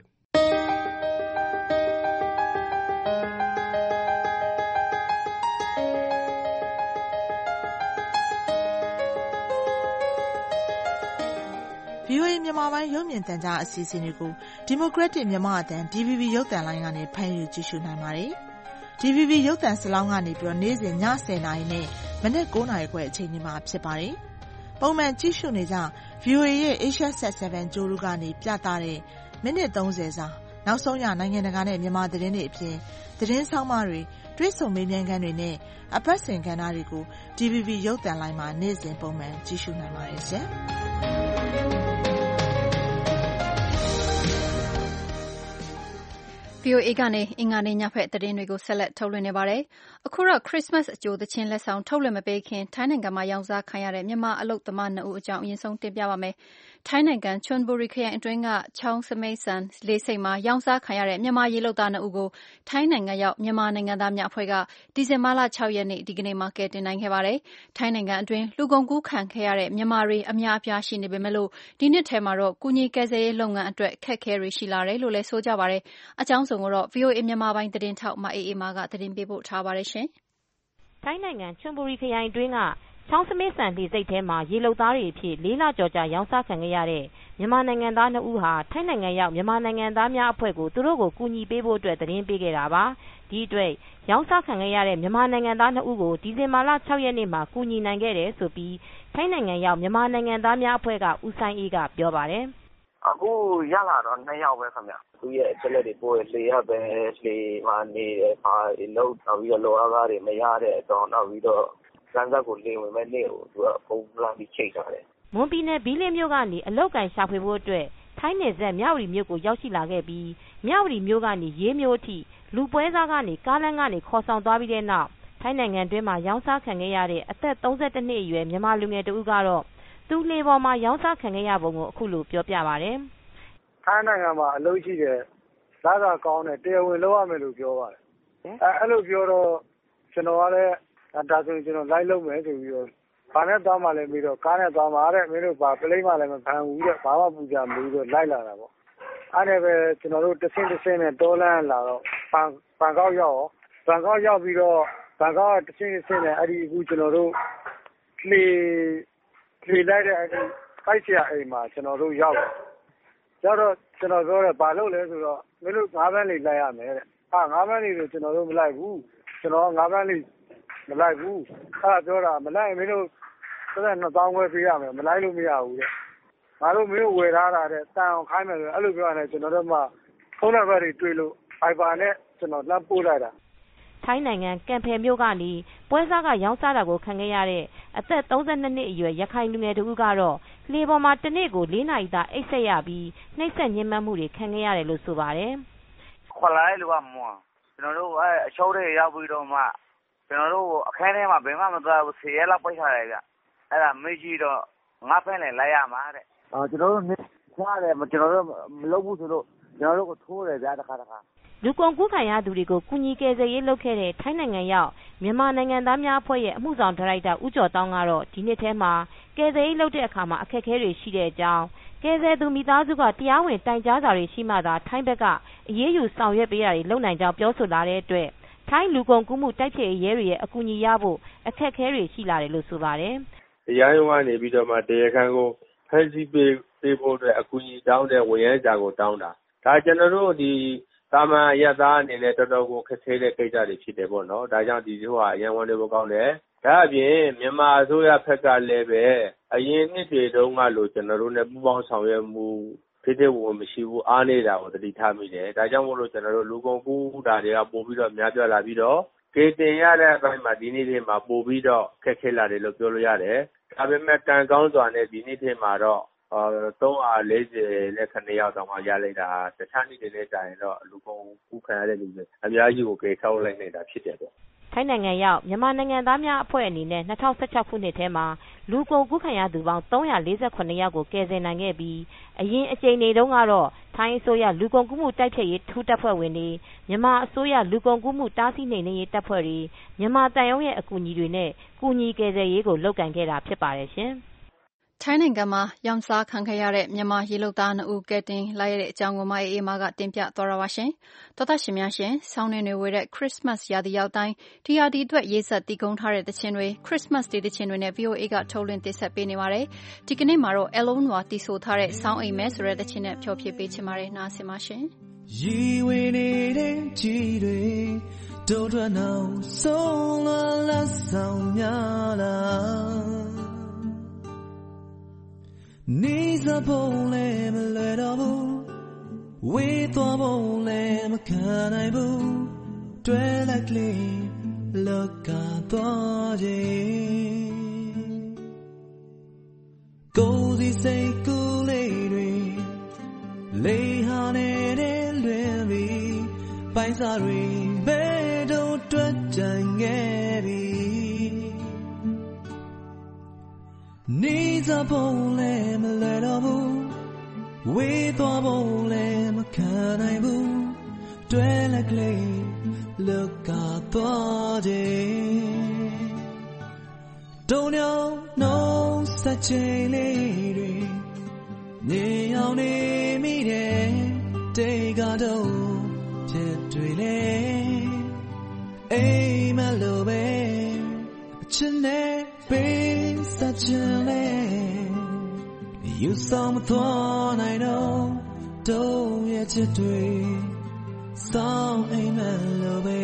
VOA မြန်မာပိုင်းရုပ်မြင်သံကြားအစီအစဉ်တွေကို Democratic မြန်မာအသံ DVB ရုပ်သံလိုင်းကနေဖမ်းယူကြည့်ရှုနိုင်ပါတယ်။ DVB ရုပ်သံစလောင်းကနေပြီးနေ့စဉ်ည 10 နာရီနဲ့မနက် 9 နာရီခွဲအချိန်တွေမှာဖြစ်ပါတယ်။ပုံမှန်ကြည့်ရှုနေကြ VOA ရဲ့ Asia Sat 7 ကြိုးတူကနေပြသတဲ့မိနစ် 30 စာနောက်ဆုံးရနိုင်ငံတကာနဲ့မြန်မာသတင်းတွေအပြင်သတင်းဆောင်မတွေတွေ့ဆုံမေးမြန်းခန်းတွေနဲ့အပတ်စဉ်ကဏ္ဍတွေကို DVB ရုပ်သံလိုင်းမှာနေ့စဉ်ပုံမှန်ကြည့်ရှုနိုင်ပါတယ်ရှင်။ VOA ကနေအင်္ဂါနေ့ညဖက်သတင်းတွေကိုဆက်လက်ထုတ်လွှင့်နေပါတယ်။အခုတော့ Christmas အကြိုသချင်းလက်ဆောင်ထုတ်လွှင့်မပေးခင်ထိုင်းနိုင်ငံမှာရောင်းစားခံရတဲ့မြန်မာအလုပ်သမား2ဦးအကြောင်းအရင်ဆုံးတင်ပြပါမယ်။ထိုင်းနိုင်ငံချွန်ဘူရီခရိုင်အတွင်းကချောင်းစမိတ်ဆန်လေးစိတ်မှာရောင်းစားခံရတဲ့မြန်မာရေလုပ်သား2ဦးကိုထိုင်းနိုင်ငံရောက်မြန်မာနိုင်ငံသားများအဖွဲ့ကဒီဇင်ဘာလ 6 ရက်နေ့ဒီကနေ့မှာကယ်တင်နိုင်ခဲ့ပါတယ်။ထိုင်းနိုင်ငံအတွင်းလူကုန်ကူးခံခဲ့ရတဲ့မြန်မာတွေအများအပြားရှိနေပေမဲ့လို့ဒီနှစ်ထဲမှာတော့ကုညီကယ်ဆယ်ရေးလုပ်ငန်းအတွက်အခက်အခဲတွေရှိလာတယ်လို့လည်းဆိုကြပါတယ်။အကြောင်းစုံကိုတော့ VOA မြန်မာပိုင်းသတင်းထောက်မအေးအေးမာကသတင်းပေးပို့ထားပါတယ်ရှင်။ထိုင်းနိုင်ငံချွန်ဘူရီခရိုင်အတွင်းကချောင်းစမစ်ဆန်လှေစိတ်ထဲမှာရေလုပ်သားတွေအဖြစ်4 လကျော်ကြာရောင်းစားခံခဲ့ရတဲ့မြန်မာနိုင်ငံသား2ဦးဟာထိုင်းနိုင်ငံရောက်မြန်မာနိုင်ငံသားများအဖွဲ့ကိုသူတို့ကိုကူညီပေးဖို့အတွက်သတင်းပေးခဲ့တာပါ။ဒီအတွက်ရောင်းစားခံခဲ့ရတဲ့မြန်မာနိုင်ငံသား2ဦးကိုဒီဇင်ဘာလ 6 ရက်နေ့မှာကူညီနိုင်ခဲ့တယ်ဆိုပြီးထိုင်းနိုင်ငံရောက်မြန်မာနိုင်ငံသားများအဖွဲ့ကဦးဆိုင်အေးကပြောပါတယ်။အခုရလာတော့2ယောက်ပဲခင်ဗျ။သူရဲ့အချက်လက်တွေပို့ရလေရပဲလေမှာနေတယ်ပါလို့နောက်ပြီးတော့လောအားကားတွေမရတဲ့အကြောင်းနောက်ပြီးတော့စမ်းသပ်ကိုလေဝင်မဲ့နေ့ကိုသူကပုံလာပြီးချိန်ထားတယ်။မွန်ပြည်နယ်ဘီလင်းမြို့ကနေအလောက်ကန်ရှာဖွေဖို့အတွက်ထိုင်းနယ်စပ်မြဝတီမြို့ကိုရောက်ရှိလာခဲ့ပြီးမြဝတီမြို့ကနေရေးမြို့အထိလူပွဲစားကနေကားလမ်းကနေခေါ်ဆောင်သွားပြီးတဲ့နောက်ထိုင်းနိုင်ငံတွင်းမှာရောင်းစားခံခဲ့ရတဲ့အသက် 32 နှစ်အရွယ်မြန်မာလူငယ်တဦးကတော့သူလှေပေါ်မှာရောင်းစားခံခဲ့ရပုံကိုအခုလိုပြောပြပါတယ်။ထိုင်းနိုင်ငံမှာအလုပ်ရှိတယ်လစာကောင်းတယ်တရားဝင်လုပ်ရမယ်လို့ပြောပါတယ်။အဲ့လိုပြောတော့ကျွန်တော်ကလည်းဒါဆိုရင်ကျွန်တော်လိုက်လုပ်မယ်ဆိုပြီးတော့ဘာနဲ့သွားမှလဲပြီးတော့ကားနဲ့သွားမှာတဲ့မင်းတို့ဘာပလိမ့်မှလည်းမဖမ်းဘူးတဲ့ဘာမှပူကြမလို့တော့လိုက်လာတာပေါ့အဲ့ဒါပဲကျွန်တော်တို့တစ်ဆင့်နဲ့တောလန်းလာတော့ဘန်ကောက်ရောက်ပြီးတော့ဘန်ကောက်ကတစ်ဆင့်နဲ့အဲ့ဒီအခုကျွန်တော်တို့လှေလိုက်တဲ့အဲ့ဒီပိုက်ဆရာအိမ်မှာကျွန်တော်တို့ရောက်တော့ကျွန်တော်ပြောတယ်ဘာလုပ်လဲဆိုတော့မင်းတို့ငါးပန်းလေးလိုက်ရမယ်တဲ့ငါးပန်းလေးဆိုကျွန်တော်တို့မလိုက်ဘူးကျွန်တော်ငါးပန်းလေးမလိုက်ဘူးအဲ့ဒါပြောတာမလိုက်မင်းတို့2000ခွဲပေးရမယ်မလိုက်လို့မရဘူးတဲ့ငါတို့မင်းတို့ဝယ်ထားတာတဲ့တန်အောင်ခိုင်းမယ်ဆိုအဲ့လိုပြောရတယ်ကျွန်တော်တို့မှဖုန်းနံပါတ်တွေတွေ့လို့ Viber နဲ့ကျွန်တော်လှမ်းပို့လိုက်တာထိုင်းနိုင်ငံကံဖယ်မြို့ကနေပွဲစားကရောင်းစားတာကိုခံခဲ့ရတဲ့အသက် 32 နှစ်အရွယ်ရခိုင်လူငယ်တဦးကတော့လှေပေါ်မှာတစ်နေ့ကို4 နာရီသာအိပ်ဆက်ရပြီးနှိပ်စက်ညှဉ်းပန်းမှုတွေခံခဲ့ရတယ်လို့ဆိုပါတယ်ခေါ်လာတဲ့လူကမွန်ကျွန်တော်တို့အချိုးတွေရောက်ပြီးတော့မှကျွန်တော်တို့အခန်းထဲမှာဘယ်မှမသွားဘူး10 ရက်လောက်ပိတ်ထားတယ်ဗျအဲ့ဒါမေးကြည့်တော့ငါးဖက်နဲ့လိုက်ရမှာတဲ့ကျွန်တော်တို့နေစားတယ်ကျွန်တော်တို့မလုပ်ဘူးဆိုတော့ကျွန်တော်တို့ကိုထိုးတယ်ဗျာတခါလူကုန်ကူးခံရသူတွေကိုကုညီကယ်ဆယ်ရေးလုပ်ခဲ့တဲ့ထိုင်းနိုင်ငံရောက်မြန်မာနိုင်ငံသားများအဖွဲ့ရဲ့အမှုဆောင်ဒါရိုက်တာဦးကျော်တောင်းကတော့ဒီနှစ်ထဲမှာကယ်ဆယ်ရေးလုပ်တဲ့အခါမှာအခက်အခဲတွေရှိတဲ့အကြောင်းကယ်ဆယ်သူမိသားစုကတရားဝင်တိုင်ကြားစာတွေရှိမှသာထိုင်းဘက်ကအရေးယူဆောင်ရွက်ပေးတာတွေလုပ်နိုင်ကြောင်းပြောဆိုလာတဲ့အတွက်ထိုင်းလူကုန်ကူးမှုတိုက်ဖျက်ရေးရဲတွေရဲ့အကူအညီရဖို့အခက်အခဲတွေရှိလာတယ်လို့ဆိုပါတယ်။တရားရုံးကနေပြီးတော့မှတရားခံကိုဖမ်းဆီးပေးဖို့အတွက်အကူအညီတောင်းတဲ့ဝန်ရမ်းစာကိုတောင်းတာ။ဒါကျွန်တော်တို့ဒီသာမန်ရသားအနေနဲ့တော်တော်ကိုခက်ခဲတဲ့ကိစ္စတွေဖြစ်တယ်ပေါ့နော်။ဒါကြောင့်ဒီလိုဟာအရန်ဝန်တွေကောင်းတယ်။ဒါအပြင်မြန်မာအစိုးရဘက်ကလည်းပဲအရင်နှစ်တွေတုန်းကလို့ကျွန်တော်တို့နဲ့ပူးပေါင်းဆောင်ရွက်မှုဖြစ်တဲ့ဝင်မရှိဘူးအားနေတာကိုတတိထားမိတယ်။ဒါကြောင့်မို့လို့ကျွန်တော်တို့လူကုန်ကူးတာတွေကပို့ပြီးတော့များပြားလာပြီးတော့ကေတင်ရတဲ့အပိုင်းမှာဒီနေ့လေးမှာပို့ပြီးတော့ခက်ခဲလာတယ်လို့ပြောလို့ရတယ်။ဒါပေမဲ့ကံကောင်းစွာနဲ့ဒီနေ့ထဲမှာတော့340နဲ့9ယောက်တောင်မှရလိုက်တာတခြားနေ့တွေနဲ့ကြာရင်တော့လူကုန်ကူးခံရတဲ့လူတွေအများကြီးကိုကယ်ထုတ်လိုက်နေတာဖြစ်တယ်ပေါ့ထိုင်းနိုင်ငံရောက်မြန်မာနိုင်ငံသားများအဖွဲ့အနေနဲ့2016ခုနှစ်ထဲမှာလူကုန်ကူးခံရသူပေါင်း348ယောက်ကိုကယ်ဆယ်နိုင်ခဲ့ပြီးအရင်အကြိမ်တွေတုန်းကတော့ထိုင်းအစိုးရလူကုန်ကူးမှုတိုက်ဖျက်ရေးထူးတပ်ဖွဲ့ဝင်တွေမြန်မာအစိုးရလူကုန်ကူးမှုတားဆီးနှိမ်နင်းရေးတပ်ဖွဲ့တွေမြန်မာတန်ရုံးရဲ့အကူအညီတွေနဲ့ကူညီကယ်ဆယ်ရေးကိုလုပ်ကိုင်ခဲ့တာဖြစ်ပါတယ်ရှင်။ထိုင်းနိုင်ငံမှာရောင်းစားခံခဲ့ရတဲ့မြန်မာရေလုပ်သား2ဦးကယ်တင်လိုက်ရတဲ့အကြောင်းကိုမအေးမာကတင်ပြသွားတာပါရှင်။သောတာရှင်များရှင်ဆောင်းနေတွေဝေတဲ့ခရစ်စမတ်ရာသီရောက်တိုင်းဒီရာသီအတွက်ရေးဆက်တည်ကုန်းထားတဲ့သချင်းတွေခရစ်စမတ်ဒေးသချင်းတွေနဲ့ VOA ကထုတ်လွှင့်တင်ဆက်ပေးနေပါတယ်။ဒီကနေ့မှာတော့ Alone ဝါတီးဆိုထားတဲ့ဆောင်းအိမ်မဲဆိုတဲ့သချင်းနဲ့ဖြောပြပေးချင်ပါတယ်နားဆင်ပါရှင်။ရေဝေနေတဲ့ကြီးတွေတို့ထွက်နောက်ဆုံးလာလက်ဆောင်များလားနေစားဖို့လည်းမလွယ်တော့ဘူးဝေးသွားဖို့လည်းမခံနိုင်ဘူးတွဲလက်ကလေးလောကသွားခြင်းကိုယ်စီစိတ်ကူးလေးတွေလေးဟာနေတဲ့လွင်ပြီးပိုင်စားတွေဘယ်တော့တွက်ကြံခဲ့ပြီနေစားဖို့လည်းမလွယ်တော့ဘူးဝေးသွားဖို့လည်းမခံနိုင်ဘူးတွဲလက်ကလေးလောကသွားခြင်းတုံညောင်းနှုံးဆက်ချိန်လေးတွေနေအောင်နေမိတယ်တေကတော့ဖြစ်တွေလေအိမ်မလို့ပဲအချစ်နဲ့ပေးဆက်ချင်လေယူဆောင်မသွားနိုင်တော့တို့ရဲ့ချစ်တွေစောင်းအိမ်မလို့ပဲ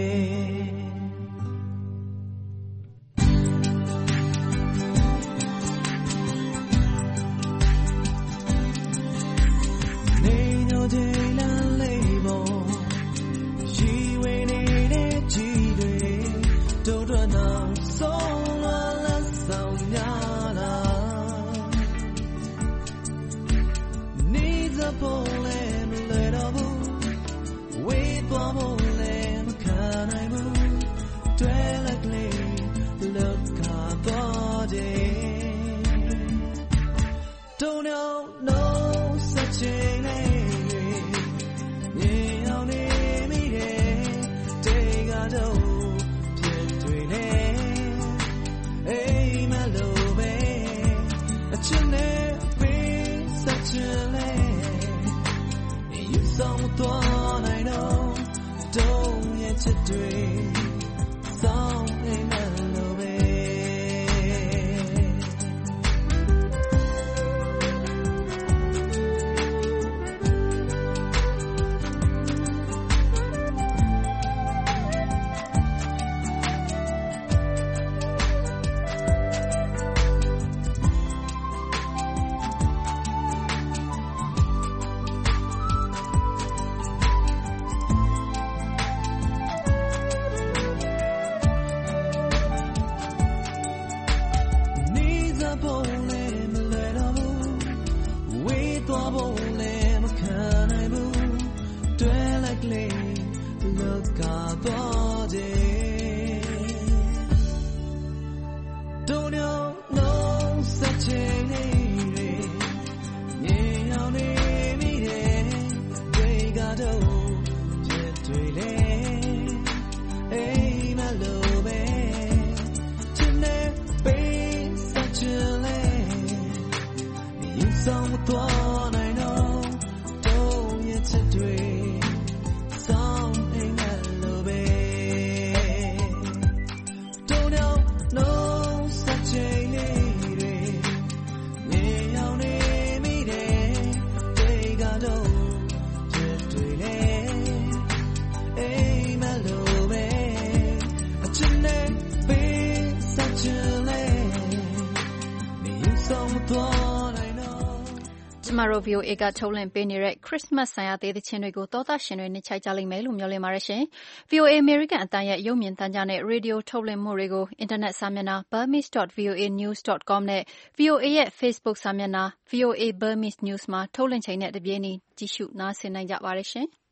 VOA ကထုတ်လွှင့်ပေးနေတဲ့ Christmas ဆိုင်ရာသေးသချင်းတွေကိုသောတာရှင်တွေနှစ်ချိုက်ကြလိမ့်မယ်လို့မျှော်လင့်ပါတယ်ရှင်။ VOA American အတန်ရဲ့ရုပ်မြင်သံကြားနဲ့ရေဒီယိုထုတ်လွှင့်မှုတွေကိုအင်တာနက်စာမျက်နှာ burmese.voanews.com နဲ့ VOA ရဲ့ Facebook စာမျက်နှာ VOA Burmese News မှာထုတ်လွှင့်ချိန်နဲ့တပြေးညီကြည့်ရှုနားဆင်နိုင်ကြပါတယ်ရှင်။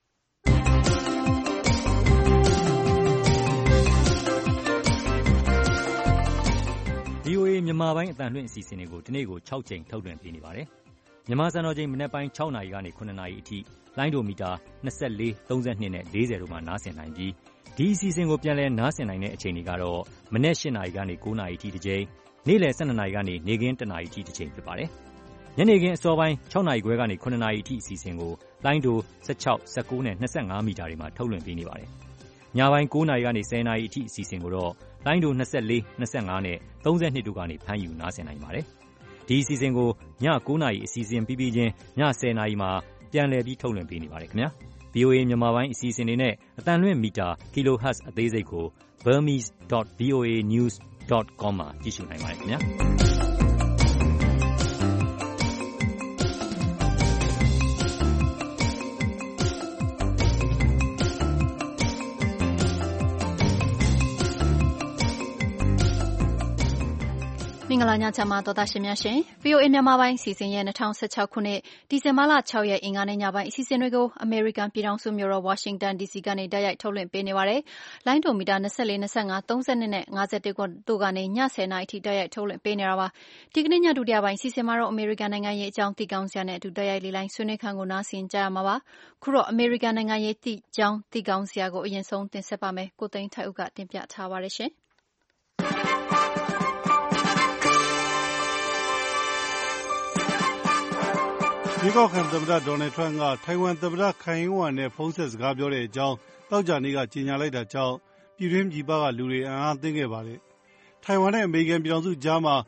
VOA မြန်မာပိုင်းအသံလွှင့်အစီအစဉ်တွေကိုဒီနေ့ကို6ကြိမ်ထုတ်လွှင့်ပေးနေပါတယ်။မြန်မာစံတော်ချိန်မနက်ပိုင်း6နာရီကနေ9နာရီအထိလိုင်းဒိုမီတာ24 32နဲ့40တို့မှာနားဆင်နိုင်ပြီးဒီအစီအစဉ်ကိုပြန်လည်နားဆင်နိုင်တဲ့အချိန်တွေကတော့မနက်8နာရီကနေ9နာရီအထိတစ်ကြိမ်နေ့လယ်12နာရီကနေနေ့ခင်း1နာရီအထိတစ်ချိန်ဖြစ်ပါတယ်။ညနေခင်းအစောပိုင်း6နာရီခွဲကနေ9နာရီအထိအစီအစဉ်ကိုလိုင်းတို16 19နဲ့25မီတာတွေမှာထုတ်လွှင့်ပေးနေပါတယ်။ညပိုင်း9နာရီကနေ10နာရီအထိအစီအစဉ်ကိုတော့လိုင်းတို24 25နဲ့32တို့ကနေဖမ်းယူနားဆင်နိုင်ပါတယ်။ဒီအစီအစဉ်ကိုည9နာရီအစီအစဉ်ပြီးချင်းည10နာရီမှာပြန်လည်ပြီးထုတ်လွှင့်ပေးနေပါတယ်ခင်ဗျာ။ VOA မြန်မာပိုင်းအစီအစဉ်တွေနဲ့အတန်လွှင့်မီတာ kilohertz အသေးစိတ်ကို burmese.voanews.com မှာကြည့်ရှုနိုင်ပါတယ်ခင်ဗျာ။မင်္ဂလာညချမ်းပါတော်သားရှင်များရှင် VOA မြန်မာပိုင်းအစီအစဉ်ရဲ့2016ခုနှစ်ဒီဇင်ဘာလ6ရက်အင်္ဂါနေ့ညပိုင်းအစီအစဉ်တွေကိုအမေရိကန်ပြည်ထောင်စုမြို့တော်ဝါရှင်တန် DC ကနေတိုက်ရိုက်ထုတ်လွှင့်ပေးနေပါတယ်။လိုင်းဒိုမီတာ24 25 32နဲ့51တို့ကနေည10:00နာရီအထိတိုက်ရိုက်ထုတ်လွှင့်ပေးနေတာပါ။ဒီကနေ့ညဒုတိယပိုင်းအစီအစဉ်မှာတော့အမေရိကန်နိုင်ငံရေးအကြောင်းသိကောင်းစရာနဲ့အတူတိုက်ရိုက်လေလိုင်းဆွေးနွေးခန်းကိုနားဆင်ကြရမှာပါ။ခုတော့အမေရိကန်နိုင်ငံရေးအကြောင်းသိကောင်းစရာကိုအရင်ဆုံးတင်ဆက်ပါမယ်။ကိုသိန်းထိုက်ဦးကတင်ပြထားပါတယ်ရှင်။ရွေးကောက်ခံသမ္မတဒေါ်နယ်ထရန့်ကထိုင်ဝမ်သမ္မတခိုင်အင်းဝမ်နဲ့ဖုန်းဆက်စကားပြောတဲ့အကြောင်းသောကြာနေ့ကကြေညာလိုက်တာကြောင့်ပြည်တွင်းပြည်ပကလူတွေအံ့အားသင့်ခဲ့ပါတယ်။ထိုင်ဝမ်နဲ့အမေရိကန်ပြည်ထောင်စုကြားမှာ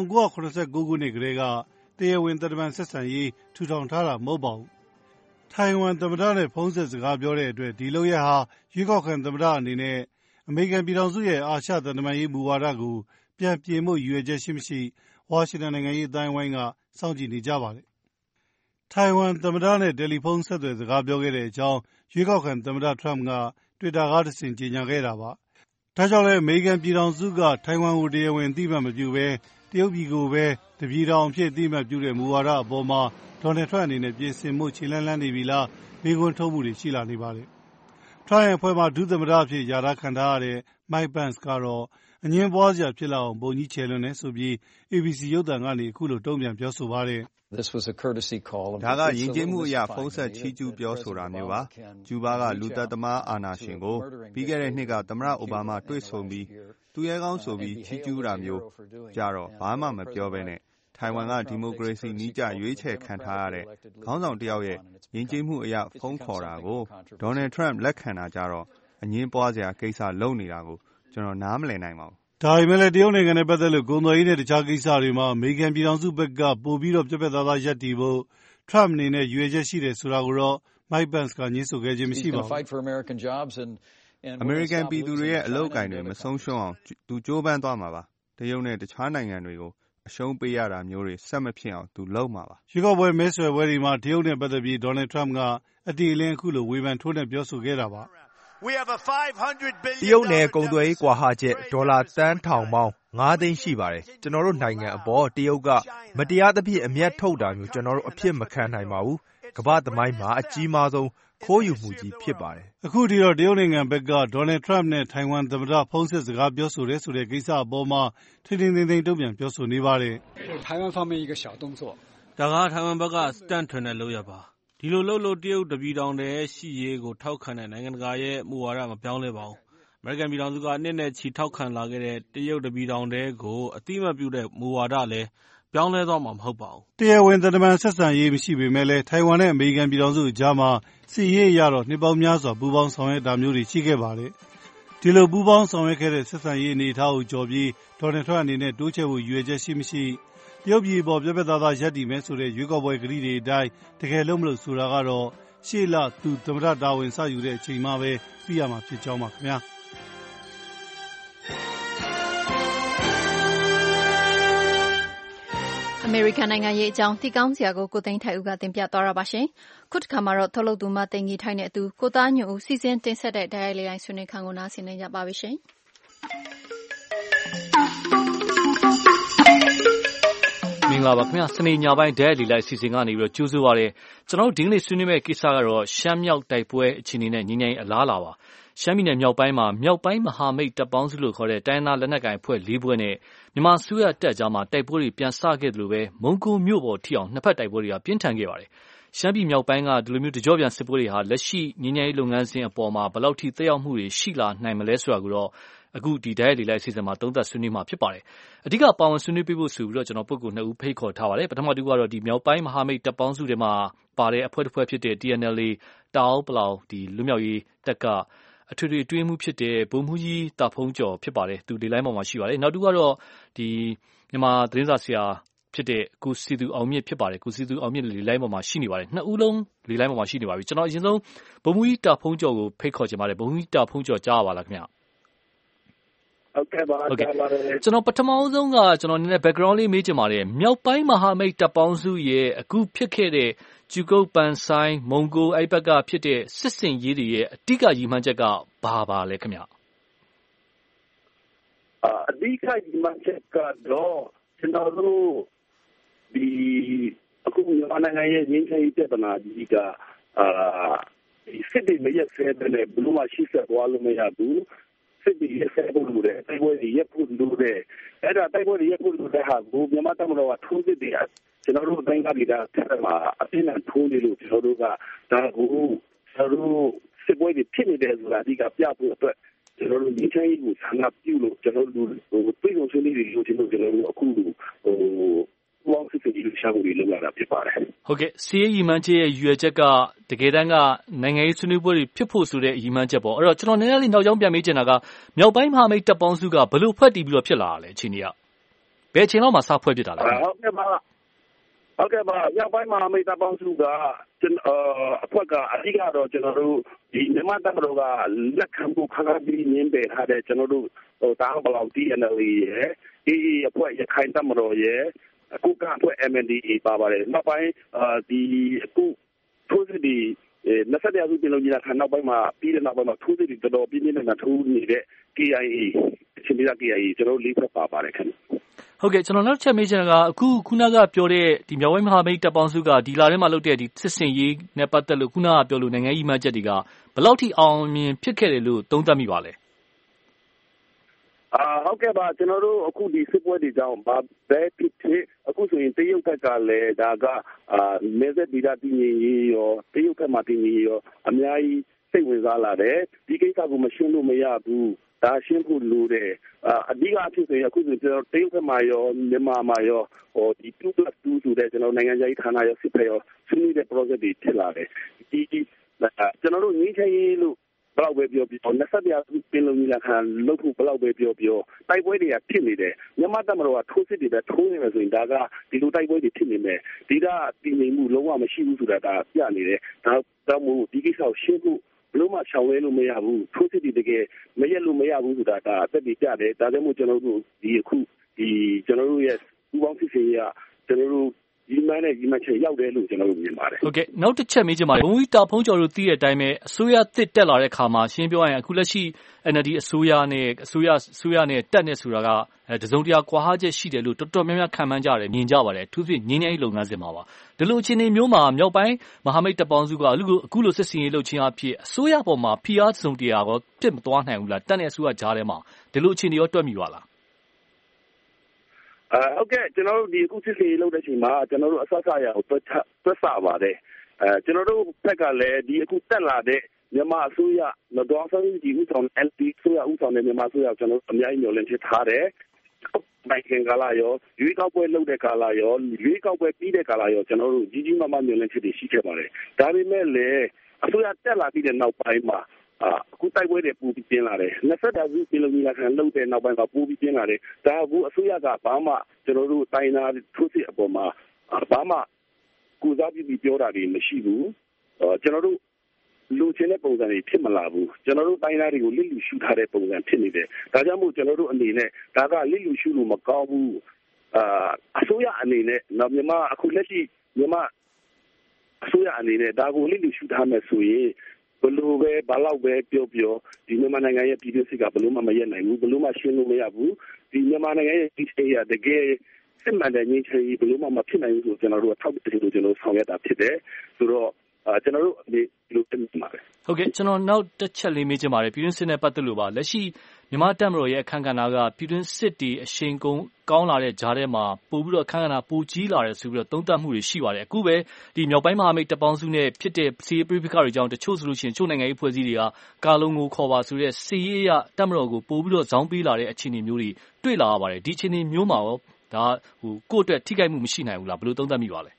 1989ခုနှစ်ကတည်းကတရားဝင်သံတမန်ဆက်ဆံရေးထူထောင်ထားတာမဟုတ်ပါဘူး။ထိုင်ဝမ်သမ္မတနဲ့ဖုန်းဆက်စကားပြောတဲ့အတွက်ဒီလုပ်ရပ်ဟာရွေးကောက်ခံသမ္မတအနေနဲ့အမေရိကန်ပြည်ထောင်စုရဲ့အာရှသံတမန်ရေးမူဝါဒကိုပြန်ပြင်ဖို့ရည်ရွယ်ချက်ရှိမရှိဝါရှင်တန်နိုင်ငံရေးအတိုင်းအဝိုင်းကစောင့်ကြည့်နေကြပါတယ်။ထိုင်ဝမ်သမ္မတနဲ့တယ်လီဖုန်းဆက်သွယ်စကားပြောခဲ့တဲ့အကြောင်းရွေးကောက်ခံသမ္မတထရမ့်ကတွစ်တာကတဆင့်ကြေညာခဲ့တာပါ။ဒါကြောင့်လည်းအမေရိကန်ပြည်ထောင်စုကထိုင်ဝမ်ကိုတရားဝင်အသိအမှတ်မပြုဘဲတရုတ်ပြည်ကိုပဲတပြည်ထောင်အဖြစ်အသိအမှတ်ပြုတဲ့မူဝါဒအပေါ်မှာဒေါ်နယ်ထရန့်အနေနဲ့ပြင်ဆင်မှုခြေလှမ်းနေပြီလားမေးခွန်းထုတ်မှုတွေရှိလာနေပါတယ်။ထရန့်ရဲ့အဖွဲ့မှာဒုသမ္မတအဖြစ်ယာထားခံထားရတဲ့ Mike Pence ကတော့အငြင်းပွားစရာဖြစ်လာအောင်ပုံကြီးချဲလွန်းတယ်ဆိုပြီး ABC ရုပ်သံကနေအခုလိုတုံ့ပြန်ပြောဆိုပါတယ်။ဒါကယဉ်ကျေးမှုအရဖုန်းဆက်ချီးကျူးပြောဆိုတာမျိုးပါ။ကျူးဘားကလူသတ်သမားအာဏာရှင်ကိုပြီးခဲ့တဲ့နှစ်ကသမ္မတအိုဘားမားတွေ့ဆုံပြီးသူရဲကောင်းဆိုပြီးချီးကျူးတာမျိုးကြတော့ဘာမှမပြောဘဲနဲ့ထိုင်ဝမ်ကဒီမိုကရေစီနည်းကျရွေးချယ်ခံထားရတဲ့ခေါင်းဆောင်တယောက်ရဲ့ယဉ်ကျေးမှုအရဖုန်းခေါ်တာကိုဒေါ်နယ်ထရန့်လက်ခံတာကြတော့အငြင်းပွားစရာကိစ္စလုပ်နေတာကိုကျွန်တော်နားမလည်နိုင်ပါဘူး။ဒါပေမဲ့လည်းတရုတ်နိုင်ငံနဲ့ပတ်သက်လို့ကုန်သွယ်ရေးနဲ့တခြားကိစ္စတွေမှာအမေရိကန်ပြည်ထောင်စုဘက်ကပိုပြီးတော့ပြတ်ပြတ်သားသားရပ်တည်ဖို့ထရမ့်အနေနဲ့ရည်ရွယ်ချက်ရှိတယ်ဆိုတာကိုတော့ Mike Pence ကငြင်းဆိုခဲ့ခြင်းမရှိပါဘူး။အမေရိကန်ပြည်သူတွေရဲ့အလုပ်အကိုင်တွေမဆုံးရှုံးအောင်သူကြိုးပမ်းသွားမှာပါ။တရုတ်နဲ့တခြားနိုင်ငံတွေကိုအရှုံးပေးရတာမျိုးတွေဆက်မဖြစ်အောင်သူလုပ်မှာပါ။ရွေးကောက်ပွဲမဲဆွယ်ပွဲတွေမှာတရုတ်နဲ့ပတ်သက်ပြီးဒေါ်နယ်ထရမ့်ကအတိအလင်းအခုလိုဝေဖန်ထိုးနှက်ပြောဆိုခဲ့တာပါ။တရုတ်နဲ့ကုန်သွယ်ရေးကွာဟချက်ဒေါ်လာသန်းထောင်ပေါင်း5သိန်းရှိပါတယ်။ကျွန်တော်တို့နိုင်ငံအပေါ်တရုတ်ကမတရားသဖြင့်အမျက်ထုတ်တာမျိုးကျွန်တော်တို့အဖြစ်မခံနိုင်ပါဘူး။ကမ္ဘာ့သမိုင်းမှာအကြီးမားဆုံးခိုးယူမှုကြီးဖြစ်ပါတယ်။အခုထိတော့တရုတ်နိုင်ငံဘက်ကဒေါ်နယ်ထရမ့်နဲ့ထိုင်ဝမ်သမ္မတဖုန်းဆက်စကားပြောဆိုတယ်ဆိုတဲ့ကိစ္စအပေါ်မှာထိန်းထိန်းသိမ်းသိမ်းတုံ့ပြန်ပြောဆိုနေပါတယ်။ထိုင်ဝမ်方面一个小动作။ဒါကထိုင်ဝမ်ဘက်ကစတန့်ထွင်တဲ့လုပ်ရပါ။ဒီလိုလုပ်လို့တရုတ်တပြည်ထောင်တည်းရှိရေးကိုထောက်ခံတဲ့နိုင်ငံတကာရဲ့မူဝါဒမပြောင်းလဲပါဘူး။အမေရိကန်ပြည်ထောင်စုကနှစ်နဲ့ချီထောက်ခံလာခဲ့တဲ့တရုတ်တပြည်ထောင်တည်းကိုအသိအမှတ်ပြုတဲ့မူဝါဒလည်းပြောင်းလဲသွားမှာမဟုတ်ပါဘူး။တရားဝင်သံတမန်ဆက်ဆံရေးမရှိပေမဲ့လည်းထိုင်ဝမ်နဲ့အမေရိကန်ပြည်ထောင်စုအကြားမှာစစ်ရေးအရတော့နှစ်ပေါင်းများစွာပူးပေါင်းဆောင်ရွက်တာမျိုးတွေရှိခဲ့ပါတယ်။ဒီလိုပူးပေါင်းဆောင်ရွက်ခဲ့တဲ့ဆက်ဆံရေးအနေအထားကိုကျော်ပြီးဒေါ်နယ်ထရန့်အနေနဲ့တိုးချဲ့ဖို့ရည်ရွယ်ချက်ရှိမရှိတရုတ်ပြည်ပေါ်ပြတ်ပြတ်သားသားရပ်တည်မယ်ဆိုတဲ့ရွေးကောက်ပွဲကတိတွေအတိုင်းတကယ်လို့မလို့ဆိုတာကတော့ရှေ့လသူသမ္မတတာဝန်စယူတဲ့အချိန်မှပဲသိရမှာဖြစ်ကြောင်းပါခင်ဗျာအမေရိကန်နိုင်ငံရေးအကြောင်းသိကောင်းစရာကိုသိန်းထိုက်ဦးကတင်ပြသွားတာပါရှင်။ခုတစ်ခါမှာတော့ထုတ်လုပ်သူမသိင်ကြီးထိုက်နဲ့အတူကိုသားညွန့်ဦးစီစဉ်တင်ဆက်တဲ့ဓာတ်ရိုက်လေတိုင်းဆွေးနွေးခန်းကိုနားဆင်နေကြပါပြီရှင်။မင်္ဂလာပါခင်ဗျာစနေညပိုင်းဓာတ်ရိုက်လေလိုက်အစီအစဉ်ကနေပြီးတော့ကြိုးဆိုပါရစေကျွန်တော်တို့ဒီကနေ့ဆွေးနွေးမယ့်ကိစ္စကတော့ရှမ်းမြောက်တိုက်ပွဲအခြေအနေနဲ့ညီငယ်အလားလာပါရှမ်းပြည်နယ်မြောက်ပိုင်းမှာမြောက်ပိုင်းမဟာမိတ်တပ်ပေါင်းစုလို့ခေါ်တဲ့တိုင်းသားလက်နက်ကိုင်အဖွဲ့၄ဖွဲ့နဲ့မြန်မာစိုးရတပ်ကြားမှာတိုက်ပွဲတွေပြန်ဆခဲ့တယ်လို့ပဲမုံကိုမြို့ပေါ်ထိအောင်နှစ်ဖက်တိုက်ပွဲတွေကပြင်းထန်ခဲ့ပါတယ်ရှမ်းပြည်မြောက်ပိုင်းကဒီလိုမျိုးတကြောပြန်စစ်ပွဲတွေဟာလက်ရှိညီငယ်ရေးလုပ်ငန်းစဉ်အပေါ်မှာဘယ်လောက်ထိသက်ရောက်မှုတွေရှိလာနိုင်မလဲဆိုတာကိုတော့အခုဒီဓာတ်ရိုက်လေလိုက်အစီအစဉ်မှာသုံးသပ်ဆွေးနွေးမှာဖြစ်ပါတယ်အဓိကပါဝင်ဆွေးနွေးပေးဖို့ဆိုပြီးတော့ကျွန်တော်ပုဂ္ဂိုလ်2ဦးဖိတ်ခေါ်ထားပါတယ်ပထမတစ်ခုကတော့ဒီမြောက်ပိုင်းမဟာမိတ်တပ်ပေါင်းစုတွေမှာပါတဲ့အဖွဲ့တစ်ဖွဲ့ဖြစ်တဲ့ TNLA တအောင်းပလောင်ဒီလူမျိုးရေးတပ်ကအထွေထွေအတွင်းမှုဖြစ်တဲ့ဗိုလ်မှူးကြီးတာဖုံးကျော်ဖြစ်ပါတယ်သူဒီလိုင်းပေါ်မှာရှိပါတယ်နောက်တစ်ခုကတော့ဒီမြန်မာသတင်းစာဆရာဖြစ်တဲ့ကိုစီသူအောင်မြင့်ဖြစ်ပါတယ်ကိုစီသူအောင်မြင့်လေလိုင်းပေါ်မှာရှိနေပါတယ်နှစ်ဦးလုံးလေလိုင်းပေါ်မှာရှိနေပါပြီကျွန်တော်အရင်ဆုံးဗိုလ်မှူးကြီးတာဖုံးကျော်ကိုဖိတ်ခေါ်ချင်ပါတယ်ဗိုလ်မှူးကြီးတာဖုံးကျော်ကြားပါလားခင်ဗျဟုတ်ကဲ့ပါကျွန်တော်ပထမဆုံးကကျွန်တော်နည်းနည်း background လေးမေးချင်ပါတယ်မြောက်ပိုင်းမဟာမိတ်တပ်ပေါင်းစုရဲ့အခုဖြစ်ခဲ့တဲ့ကျူကုတ်ပန်ဆိုင်မုံကိုအဲ့ဘက်ကဖြစ်တဲ့စစ်စင်ရေးတွေရဲ့အဓိကရည်မှန်းချက်ကဘာပါလဲခင်ဗျအဓိကရည်မှန်းချက်ကတော့ကျွန်တော်တို့ဒီအခုမြန်မာနိုင်ငံရဲ့ငြိမ်းချမ်းရေးပြဿနာကြီးကဒီစစ်တွေမရက်ဆဲတဲ့ဘလို့မရှိဆက်သွားလို့မရဘူးစစ်တွေရက်ဆဲဖို့လိုတယ်တိုက်ပွဲတွေရက်ဖို့လိုတယ်အဲ့ဒါတိုက်ပွဲတွေရက်ဖို့လိုတဲ့ဟာကိုမြန်မာတပ်မတော်ကထိုးစစ်တွေကျွန်တော်တို့တိုင်းကပြည်သားဆက်မှာအပြင်းနဲ့ထိုးနေလို့ကျွန်တော်တို့ကဒါကိုကျွန်တော်တို့စစ်ပွဲတွေဖြစ်နေတယ်ဆိုတာအဓိကပြဖို့အတွက်ကျွန်တော်တို့ဒီတိုင်းကိုဆန္ဒပြုလို့ကျွန်တော်တို့ပြည်သူ့ဆွေးနွေးတွေလို့ကျွန်တော်တို့အခုဘောင်းစစ်စစ်ကြီးရှာဖို့လုပ်လာတာဖြစ်ပါတယ်ဟုတ်ကဲ့စီးရီမှန်းချက်ရဲ့ရွယ်ချက်ကတကယ်တမ်းကနိုင်ငံရေးဆွေးနွေးပွဲတွေဖြစ်ဖို့ဆိုတဲ့ရည်မှန်းချက်ပေါ့အဲ့တော့ကျွန်တော်နည်းနည်းလေးနောက်ကြောင်းပြန်မေးချင်တာကမြောက်ပိုင်းမဟာမိတ်တပ်ပေါင်းစုကဘယ်လိုဖွဲ့တည်ပြီးတော့ဖြစ်လာတာလဲအချိန်ကြီးကဘယ်အချိန်လောက်မှစဖွဲ့ဖြစ်တာလဲဟုတ်ကဲ့ပါမြောက်ပိုင်းမဟာမိတ်တပ်ပေါင်းစုကအဖွဲ့ကအဓိကတော့ကျွန်တော်တို့ဒီမြန်မာတပ်မတော်ကလက်ခံဖို့ခါးပြီးညင်းပယ်ထားတဲ့ကျွန်တော်တို့တားဘလောင် TNL ရဲ့အဖွဲ့ရခိုင်တပ်မတော်ရဲ့အခုကအဖွဲ့ MNDAA ပါပါတယ်နောက်ပိုင်းဒီအခုထိုးစစ်ဒီ20ရာစုပြည်လုံးကြီးကနောက်ပိုင်းမှာပြီးတဲ့နောက်ပိုင်းမှာထိုးစစ်တွေတော်တော်ပြင်းပြင်းထန်ထန်ထိုးနေတဲ့ KIA ချင်းပြည်နယ် KIA ကျွန်တော်လေးဖက်ပါပါတယ်ခင်ဗျဟုတ်ကဲ့ကျွန်တော်နောက်ချက်မေးချင်တာကအခုခုနကပြောတဲ့ဒီမြောက်ပိုင်းမဟာမိတ်တပ်ပေါင်းစုကဒီလာထဲမှာလုပ်တဲ့ဒီစစ်စင်ရေးနဲ့ပတ်သက်လို့ခုနကပြောလို့နိုင်ငံရေးမှတ်ချက်တွေကဘယ်လောက်ထိအောင်မြင်ဖြစ်ခဲ့တယ်လို့သုံးသပ်မိပါလဲဟုတ်ကဲ့ပါကျွန်တော်တို့အခုဒီစစ်ပွဲတွေကြောင့်ဘာပဲဖြစ်အခုဆိုရင်တရုတ်ဘက်ကလည်းဒါကနေဆက်ဒီတာတည်ငြိမ်ရေးရောတရုတ်ဘက်မှာတည်ငြိမ်ရေးရောအများကြီးစိတ်ဝင်စားလာတယ်ဒီကိစ္စကိုမရှင်းလို့မရဘူးဒါရှင်းဖို့လိုတယ်အဓိကအဖြစ်ဆိုရင်အခုဆိုကျွန်တော်တရုတ်ဘက်မှာရောမြန်မာမှာရောဒီ 2+2 ဆိုတဲ့ကျွန်တော်နိုင်ငံခြားရေးဌာနရောစစ်ဖက်ရောဆွေးနွေးတဲ့ project တွေဖြစ်လာတယ်ဒီကျွန်တော်တို့ငြိမ်းချမ်းရေးလို့ဘယ်လောက်ပဲပြော20ရာစုပင်လုံကြီးလာခံလုပ်ဖို့ဘယ်လောက်ပဲပြောတိုက်ပွဲတွေကဖြစ်နေတယ်မြန်မာတပ်မတော်ကထိုးစစ်တွေပဲထိုးနေမယ်ဆိုရင်ဒါကဒီလိုတိုက်ပွဲတွေဖြစ်နေမယ်ဒီကတည်ငြိမ်မှုလုံးဝမရှိဘူးဆိုတာဒါပြနေတယ်ဒါတော့မို့ဒီကိစ္စကိုရှင်းဖို့ဘလို့မှရှောင်လဲလို့မရဘူးထိုးစစ်တွေတကယ်မရက်လို့မရဘူးဆိုတာဒါအသက်တွေကြတယ်ဒါကြောင့်မို့ကျွန်တော်တို့ဒီအခုဒီကျွန်တော်တို့ရဲ့ဥပေါင်းစစ်စေးရကျွန်တော်တို့ဒီမှန်းနဲ့ဒီမှချက်ရောက်တယ်လို့ကျွန်တော်တို့မြင်ပါတယ်ဟုတ်ကဲ့နောက်တစ်ချက်မေးချင်ပါတယ်ဘုံကြီးတာဖုံးကျော်တို့သိတဲ့အတိုင်းပဲအစိုးရတစ်တက်လာတဲ့ခါမှာရှင်းပြောရရင်အခုလက်ရှိ NLD အစိုးရနဲ့တက်နေဆိုတာကတစုံတရာကွာဟချက်ရှိတယ်လို့တော်တော်များများခံမှန်းကြတယ်မြင်ကြပါတယ်သူဖြစ်ငင်းငယ်လုပ်ငန်းစဉ်မှာပါဒီလိုအခြေအနေမျိုးမှာမြောက်ပိုင်းမဟာမိတ်တပ်ပေါင်းစုကအခုလိုစစ်စင်ရေးလုပ်ခြင်းအဖြစ်အစိုးရပေါ်မှာဖိအားစုံတရားရောပြစ်မသွားနိုင်ဘူးလားတက်နေအစိုးရကြားထဲမှာဒီလိုအခြေအနေရောတွက်မိပါလားဟုတ်ကဲ့ကျွန်တော်တို့ဒီအခုစစ်စေးလုပ်တဲ့အချိန်မှာကျွန်တော်တို့အစအစရအောင်တွက်ဆပါတယ်ကျွန်တော်တို့ဘက်ကလည်းဒီအခုတက်လာတဲ့မြန်မာအစိုးရမတော်ဆုံးဒီဥဆောင် LP ဆိုရဥဆောင်တဲ့မြန်မာအစိုးရကျွန်တော်အများကြီးညှို့လင့်ထားတယ်မိုင်ခင်ကာလာရောရွေးကောက်ပွဲလုပ်တဲ့ကာလာရောရွေးကောက်ပွဲပြီးတဲ့ကာလာရောကျွန်တော်တို့ကြီးကြီးမားမားညှို့လင့်ချက်တွေရှိခဲ့ပါတယ်ဒါပေမဲ့လည်းအစိုးရတက်လာပြီးတဲ့နောက်ပိုင်းမှာအခုတိုက်ပွဲတွေပူပြီးပြင်းလာတယ်20ရာစုပြည်လုံးကြီးလာခံလုပ်တဲ့နောက်ပိုင်းမှာပူပြီးပြင်းလာတယ်ဒါကိုအစိုးရကဘာမှကျွန်တော်တို့တိုင်းသားထိုးစစ်အပေါ်မှာဘာမှကုစားပြီးပြောတာတွေမရှိဘူးကျွန်တော်တို့လူချင်းတဲ့ပုံစံတွေဖြစ်မလာဘူးကျွန်တော်တို့တိုင်းသားတွေကိုလစ်လူရှုထားတဲ့ပုံစံဖြစ်နေတယ်ဒါကြောင့်မို့ကျွန်တော်တို့အနေနဲ့ဒါကလစ်လူရှုလို့မကောင်းဘူးအစိုးရအနေနဲ့မြန်မာအခုလက်ရှိမြန်မာအစိုးရအနေနဲ့ဒါကိုလစ်လူရှုထားမယ်ဆိုရင်ဘလို့ပဲဘာလောက်ပဲပြောဒီမြန်မာနိုင်ငံရဲ့ပြည်သူစစ်ကဘလို့မှမရက်နိုင်ဘူးဘလို့မှရှင်းလို့မရဘူးဒီမြန်မာနိုင်ငံရဲ့ဒီအေးရတကယ်စစ်မှန်တဲ့ငြိမ်းချမ်းရေးဘလို့မှမဖြစ်နိုင်ဘူးဆိုကျွန်တော်တို့ထောက်ပြလို့ကျွန်တော်ဆောင်ရွက်တာဖြစ်တယ်ဆိုတော့ကျွန်တော်တို့ဒီလိုတင်ပြပါတယ်ဟုတ်ကဲ့ကျွန်တော်နောက်တစ်ချက်လေးမေးချင်ပါတယ်ပြည်တွင်းစစ်နဲ့ပတ်သက်လို့ပါလက်ရှိမမြန်မာတပ်မတော်ရဲ့အခမ်းကဏ္ဍကပြည်တွင်းစစ်တီအရှိန်ကောင်းလာတဲ့ကြားထဲမှာပို့ပြီးတော့အခမ်းကဏ္ဍပိုကြီးလာတယ်ဆိုပြီးတော့သုံးသပ်မှုတွေရှိပါတယ်အခုပဲဒီမြောက်ပိုင်းမဟာမိတ်တပ်ပေါင်းစုနဲ့ဖြစ်တဲ့စီးရေးပဋိပက္ခတွေကြောင့်တချို့ဆိုလို့ရှိရင်ချို့နိုင်ငံရေးဖွဲ့စည်းတွေကကာလုံကိုခေါ်ပါဆိုတဲ့စီးရေးရတပ်မတော်ကိုပို့ပြီးတော့ဇောင်းပေးလာတဲ့အခြေအနေမျိုးတွေတွေ့လာရပါတယ်ဒီအခြေအနေမျိုးမှာရောဒါကိုယ့်အတွက်ထိခိုက်မှုမရှိနိုင်ဘူးလားဘယ်လိုသုံးသပ်မိပါလဲ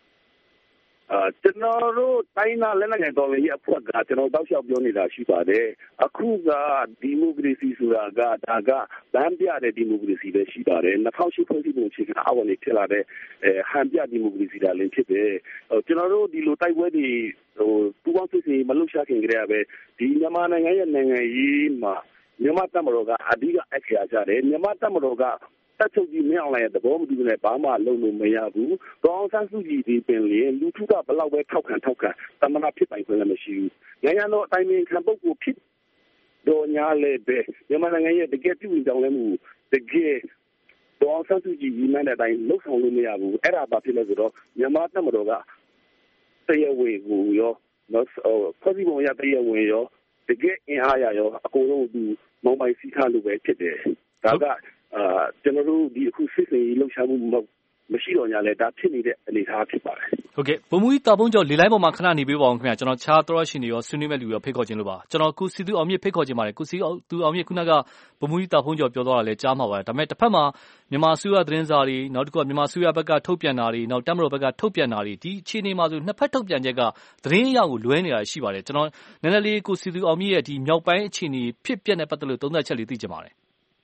ကျွန်တော်တို့တိုင်းသားလက်နက်ကိုင်တော်လှန်ရေးအဖွဲ့ကကျွန်တော်တောက်လျှောက်ပြောနေတာရှိပါတယ်အခုကဒီမိုကရေစီဆိုတာကဒါကဗန်းပြတဲ့ဒီမိုကရေစီပဲရှိပါတယ်2008ဖွဲ့စည်းပုံအခြေခံအောက်ကနေထည့်လာတဲ့ဟန်ပြဒီမိုကရေစီတာလည်းဖြစ်တယ်ကျွန်တော်တို့ဒီလိုတိုက်ပွဲတွေပူးပေါင်းစစ်ဆေးမလုပ်ရှာခင်ကြရပဲဒီမြန်မာနိုင်ငံရဲ့နိုင်ငံရေးမှာမြန်မာတပ်မတော်ကအဓိကအခရာကြတယ်မြန်မာတပ်မတော်ကတက်ချုပ်ကြီးမင်းအောင်လှိုင်ရဲ့သဘောမတူနဲ့ဘာမှလုပ်လို့မရဘူး။ဒေါအောင်ဆန်းစုကြည်ဒီပင်လေလူထုကဘလောက်ပဲထောက်ခံသမဏဖြစ်ပိုင်ခွင့်လည်းမရှိဘူး။နိုင်ငံတော်အတိုင်းအမြံပုဂ္ဂိုလ်ဖြစ်တော့ညာလည်းပဲမြန်မာနိုင်ငံရဲ့တကယ်ပြုပြင်ပြောင်းလဲမှုတကယ်ဒေါအောင်ဆန်းစုကြည်ညီမတဲ့အတိုင်းလှုပ်ဆောင်လို့မရဘူး။အဲ့ဒါဘာဖြစ်လဲဆိုတော့မြန်မာတပ်မတော်ကတရားဝင်ကိုရောဖွဲ့စည်းပုံရတရားဝင်ရောတကယ်အင်အားရရောအကုန်လုံးဒီမောင်ပိုင်စီခါလိုပဲဖြစ်တယ်။ဒါကကျွန်တော်တို့ဒီအခုစစ်စေးလှုပ်ရှားမှုမရှိတော့ညာလဲဒါဖြစ်နေတဲ့အနေအထားဖြစ်ပါတယ်ဟုတ်ကဲ့ဗိုလ်မှူးကြီးတာဖုန်းကျော်လေလိုင်းပေါ်မှာခဏနေပေးပါအောင်ခင်ဗျာကျွန်တော်ခြားတော်ရှင်တွေရောဆွေးနွေးမဲ့လူရောဖိတ်ခေါ်ခြင်းလို့ပါကျွန်တော်ကုစီသူအောင်မြင့်ဖိတ်ခေါ်ခြင်းပါတယ်ကုစီသူအောင်မြင့်ခုနကဗိုလ်မှူးကြီးတာဖုန်းကျော်ပြောသွားတာလဲကြားမှာပါတယ်ဒါပေမဲ့တစ်ဖက်မှာမြန်မာအစိုးရသတင်းစာတွေနောက်တစ်ခုကမြန်မာအစိုးရဘက်ကထုတ်ပြန်တာတွေနောက်တပ်မတော်ဘက်ကထုတ်ပြန်တာတွေဒီအခြေအနေမှာဆိုနှစ်ဖက်ထုတ်ပြန်ချက်ကသတင်းအရကိုလွဲနေတာရှိပါတယ်ကျွန်တော်နည်းနည်းလေးကုစီသူအောင်မြင့်ရဲ့ဒီမြောက်ပိုင်းအခြေအနေဖြစ်ပျက်နဲ့ပတ်သက်လို့သုံးသပ်ချက်လေးသိချင်ပါတယ်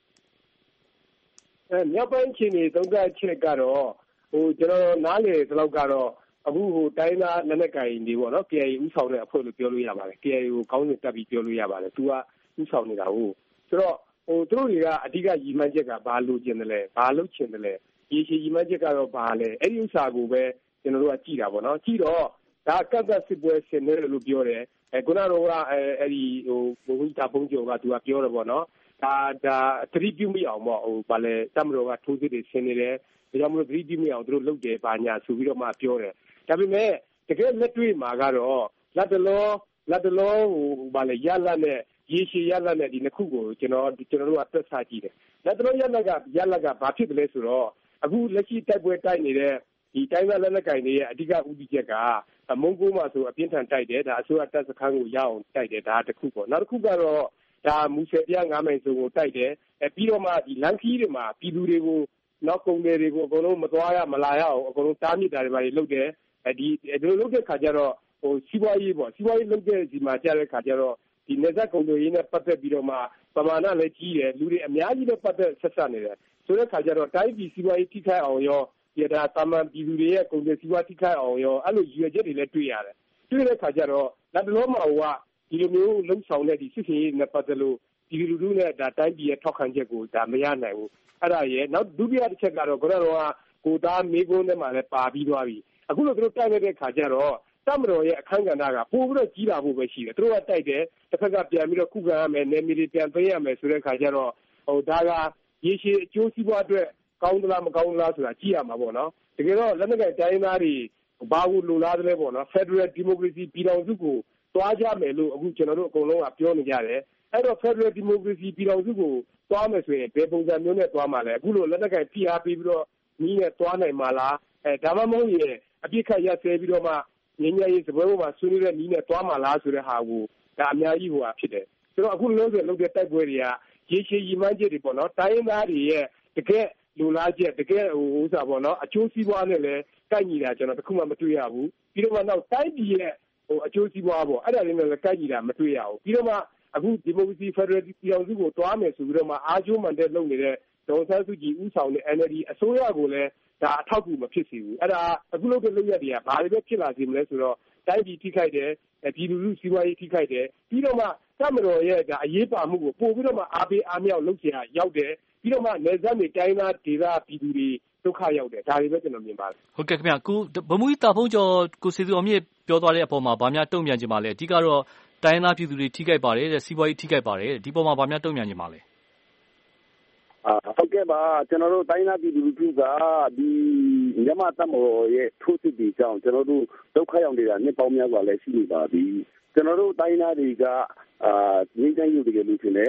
မြောက်ပိုင်းအခြေအနေသုံးသပ်ချက်ကတော့ကျွန်တော်နားလေဒီလောက်ကတော့အခုတိုင်းသားလက်နက်ကိုင်တွေပေါ့နော် KIA ဥဆောင်တဲ့အဖွဲ့လို့ပြောလို့ရပါတယ် KIA ကိုကောင်းစဉ်တက်ပြီးပြောလို့ရပါတယ်သူကဥဆောင်နေတာဟုတ်ဆိုတော့သူတို့တွေကအဓိကရည်မှန်းချက်ကဘာလို့ကျင်တယ်လဲဘာလို့ချင်တယ်လဲရေရှည်ရည်မှန်းချက်ကတော့ဘာလဲအဲ့ဒီဥစ္စာကိုပဲကျွန်တော်တို့ကကြည့်တာပေါ့နော်ကြည့်တော့ဒါကတ်စစ်ပွဲဆင်နေတယ်လို့ပြောတယ်ခုနကတော့အဲ့ဒီဘုံတာဘုံကျော်ကသူကပြောတယ်ပေါ့နော်ဒါသတိပြုမိအောင်ပေါ့ဘာလဲတမတော်ကထိုးစစ်တွေဆင်နေတယ်ဒါကြောင့်မလို့သတိပြုမိအောင်သူတို့လုပ်တယ်ပါညာဆိုပြီးတော့မှပြောတယ်ဒါပေမဲ့တကယ်လက်တွေ့မှာကတော့လက်တလောဘာလဲရလတ်နဲ့ရေရှည်ရလတ်နဲ့ဒီနှစ်ခုကိုကျွန်တော်တို့ကတွက်ဆကြည့်တယ်လက်တလောရလတ်ကဘာဖြစ်တယ်လဲဆိုတော့အခုလက်ရှိတိုက်ပွဲတိုက်နေတဲ့ဒီတိုင်းသားလက်နက်ကိုင်တွေရဲ့အဓိကဥပဒေချက်ကမုံကိုးမှာဆိုအပြင်းထန်တိုက်တယ်ဒါအစိုးရတပ်စခန်းကိုရအောင်တိုက်တယ်ဒါတစ်ခုပေါ့နောက်တစ်ခုကတော့ဒါမူဆယ်ပြ9မိုင်စုံကိုတိုက်တယ်ပြီးတော့မှဒီလမ်းခီးတွေမှာပြည်သူတွေကိုနောက်ကုန်တွေကိုအကုန်လုံးမသွားရမလာရအောင်အကုန်လုံးတားမြစ်တာတွေပါလုပ်တယ်ဒီလိုလုပ်တဲ့ခါကျတော့စီးပွားရေးပေါ့စီးပွားရေးလုပ်တဲ့ဒီမှာကြားတဲ့ခါကျတော့ဒီနေဆက်ကုန်တွေရင်းနဲ့ပတ်သက်ပြီးတော့မှပမာဏလည်းကြီးတယ်လူတွေအများကြီးနဲ့ပတ်သက်ဆက်ဆက်နေတယ်ဆိုတဲ့ခါကျတော့တိုင်းပြည်စီးပွားရေးထိခိုက်အောင်ရောဒီဒါတာမန်ပြည်သူတွေရဲ့ကုန်တွေစီးပွားထိခိုက်အောင်ရောအဲ့လိုရည်ရွယ်ချက်တွေလည်းတွေ့ရတယ်တွေ့တဲ့ခါကျတော့လက်တလုံးမှာဒီလိုမျိုးလုံဆောင်တဲ့ဒီစစ်စင်ရေးနဲ့ပတ်သက်လို့ဒီလူလူနဲ့ဒါတိုင်းပြည်ရဲ့ထောက်ခံချက်ကိုဒါမရနိုင်ဘူးအဲ့ဒါရဲ့နောက်ဒုတိယတစ်ချက်ကတော့ကိုသားမေးခွန်းထဲမှာလည်းပါပြီးသွားပြီအခုလို့သူတို့တိုက်နေတဲ့ခါကျတော့တပ်မတော်ရဲ့အခန်းကဏ္ဍကပို့ပြီးတော့ကြီးလာဖို့ပဲရှိတယ်သူတို့ကတိုက်တယ်တစ်ဖက်ကပြန်ပြီးတော့ခုခံရမယ်နယ်မြေတွေပြန်သိမ်းရမယ်ဆိုတဲ့ခါကျတော့ဒါကရေရှည်အကျိုးစီးပွားအတွက်ကောင်းသလားမကောင်းသလားဆိုတာကြည့်ရမှာပေါ့နော်တကယ်တော့လက်နက်ကိုင်တိုင်းသားတွေဘာကိုလိုလားတယ်လဲပေါ့နော် Federal Democracy ပြည်ထောင်စုကိုသွားကြမယ်လို့အခုကျွန်တော်တို့အကုန်လုံးကပြောနေကြတယ်အဲ့တော့ Federal Democracy ပြည်ထောင်စုကိုသွားမယ်ဆိုရင်ဘယ်ပုံစံမျိုးနဲ့သွားမှာလဲအခုလိုလက်နက်ကိုင်ဖိအားပေးပြီးတော့နီးနဲ့သွားနိုင်မှာလားဒါမှမဟုတ်ရင်အပြစ်ခတ်ရက်ဆဲပြီးတော့မှငင်းငယ်ရေးစပွဲပေါ်မှာဆွေးနွေးတဲ့နီးနဲ့သွားမှာလားဆိုတဲ့ဟာကိုဒါအများကြီးဖြစ်တယ်ဆိုတော့အခုလုံးဝလုပ်တဲ့တိုက်ပွဲတွေကရေရှည်ရည်မှန်းချက်တွေပေါ့နော်တိုင်းရင်းသားတွေရဲ့တကယ်လူလားချက်တကယ်ဥစားပေါ့နော်အကျိုးစီးပွားနဲ့လည်းကိုက်ညီတာကျွန်တော်တခုမှမတွေ့ရဘူးပြီးတော့မှနောက်တိုင်းပြည်ရဲ့အကျိုးစီးပွားပေါ့အဲ့ဒါလေးနဲ့လည်းကိုက်ညီတာမတွေ့ရဘူးပြီးတော့မှအခုဒီမိုကရေစီဖက်ဒရယ်ပြည်ထောင်စုကိုတွားမယ်ဆိုပြီးတော့မှအားကျိုးမှန်တဲ့လုပ်နေတဲ့ဒေါ်ဆန်းစုကြည်ဦးဆောင်တဲ့ NLD အစိုးရကိုလည်းဒါအထောက်အကူမဖြစ်စေဘူးအဲ့ဒါအခုလုပ်တဲ့လုပ်ရက်တွေကဘာတွေပဲဖြစ်လာစေမလဲဆိုတော့တိုင်းပြည်ထိခိုက်တယ်ပြည်သူလူထုစီးပွားရေးထိခိုက်တယ်ပြီးတော့မှတပ်မတော်ရဲ့ဒါအရေးပါမှုကိုပို့ပြီးတော့မှအားပေးအားမြောက်လုပ်เสียရောက်တယ်ပြီးတော့မှနယ်စပ်နေတိုင်းသားဒေသပြည်သူတွေဒုက္ခရောက်တယ်ဒါတွေပဲကျွန်တော်မြင်ပါတယ်ဟုတ်ကဲ့ခင်ဗျာကိုဗမှုကြီးတာဖုံးကျော်ကိုစီသူအောင်မြင့်ပြောသွားတဲ့အပေါ်မှာဗာများတုံ့ပြန်ခြင်းပါလဲအဓိကတော့တိုင်းသားပြည်သူတွေထိခိုက်ပါတယ်တဲ့စီးပွားရေးထိခိုက်ပါတယ်ဒီပေါ်မှာဗာများတုံ့ပြန်ခြင်းပါလဲဟုတ်ကဲ့ပါကျွန်တော်တို့တိုင်းသားပြည်သူလူထုကဒီမြန်မာတပ်မတော်ရဲ့ထိုးစစ်တွေကြောင့်ကျွန်တော်တို့ဒုက္ခရောက်နေတာနှစ်ပေါင်းများစွာလည်းရှိနေပါပြီကျွန်တော်တို့တိုင်းသားတွေကငြိမ်းချမ်းရေးတကယ်လို့ဖြစ်နေ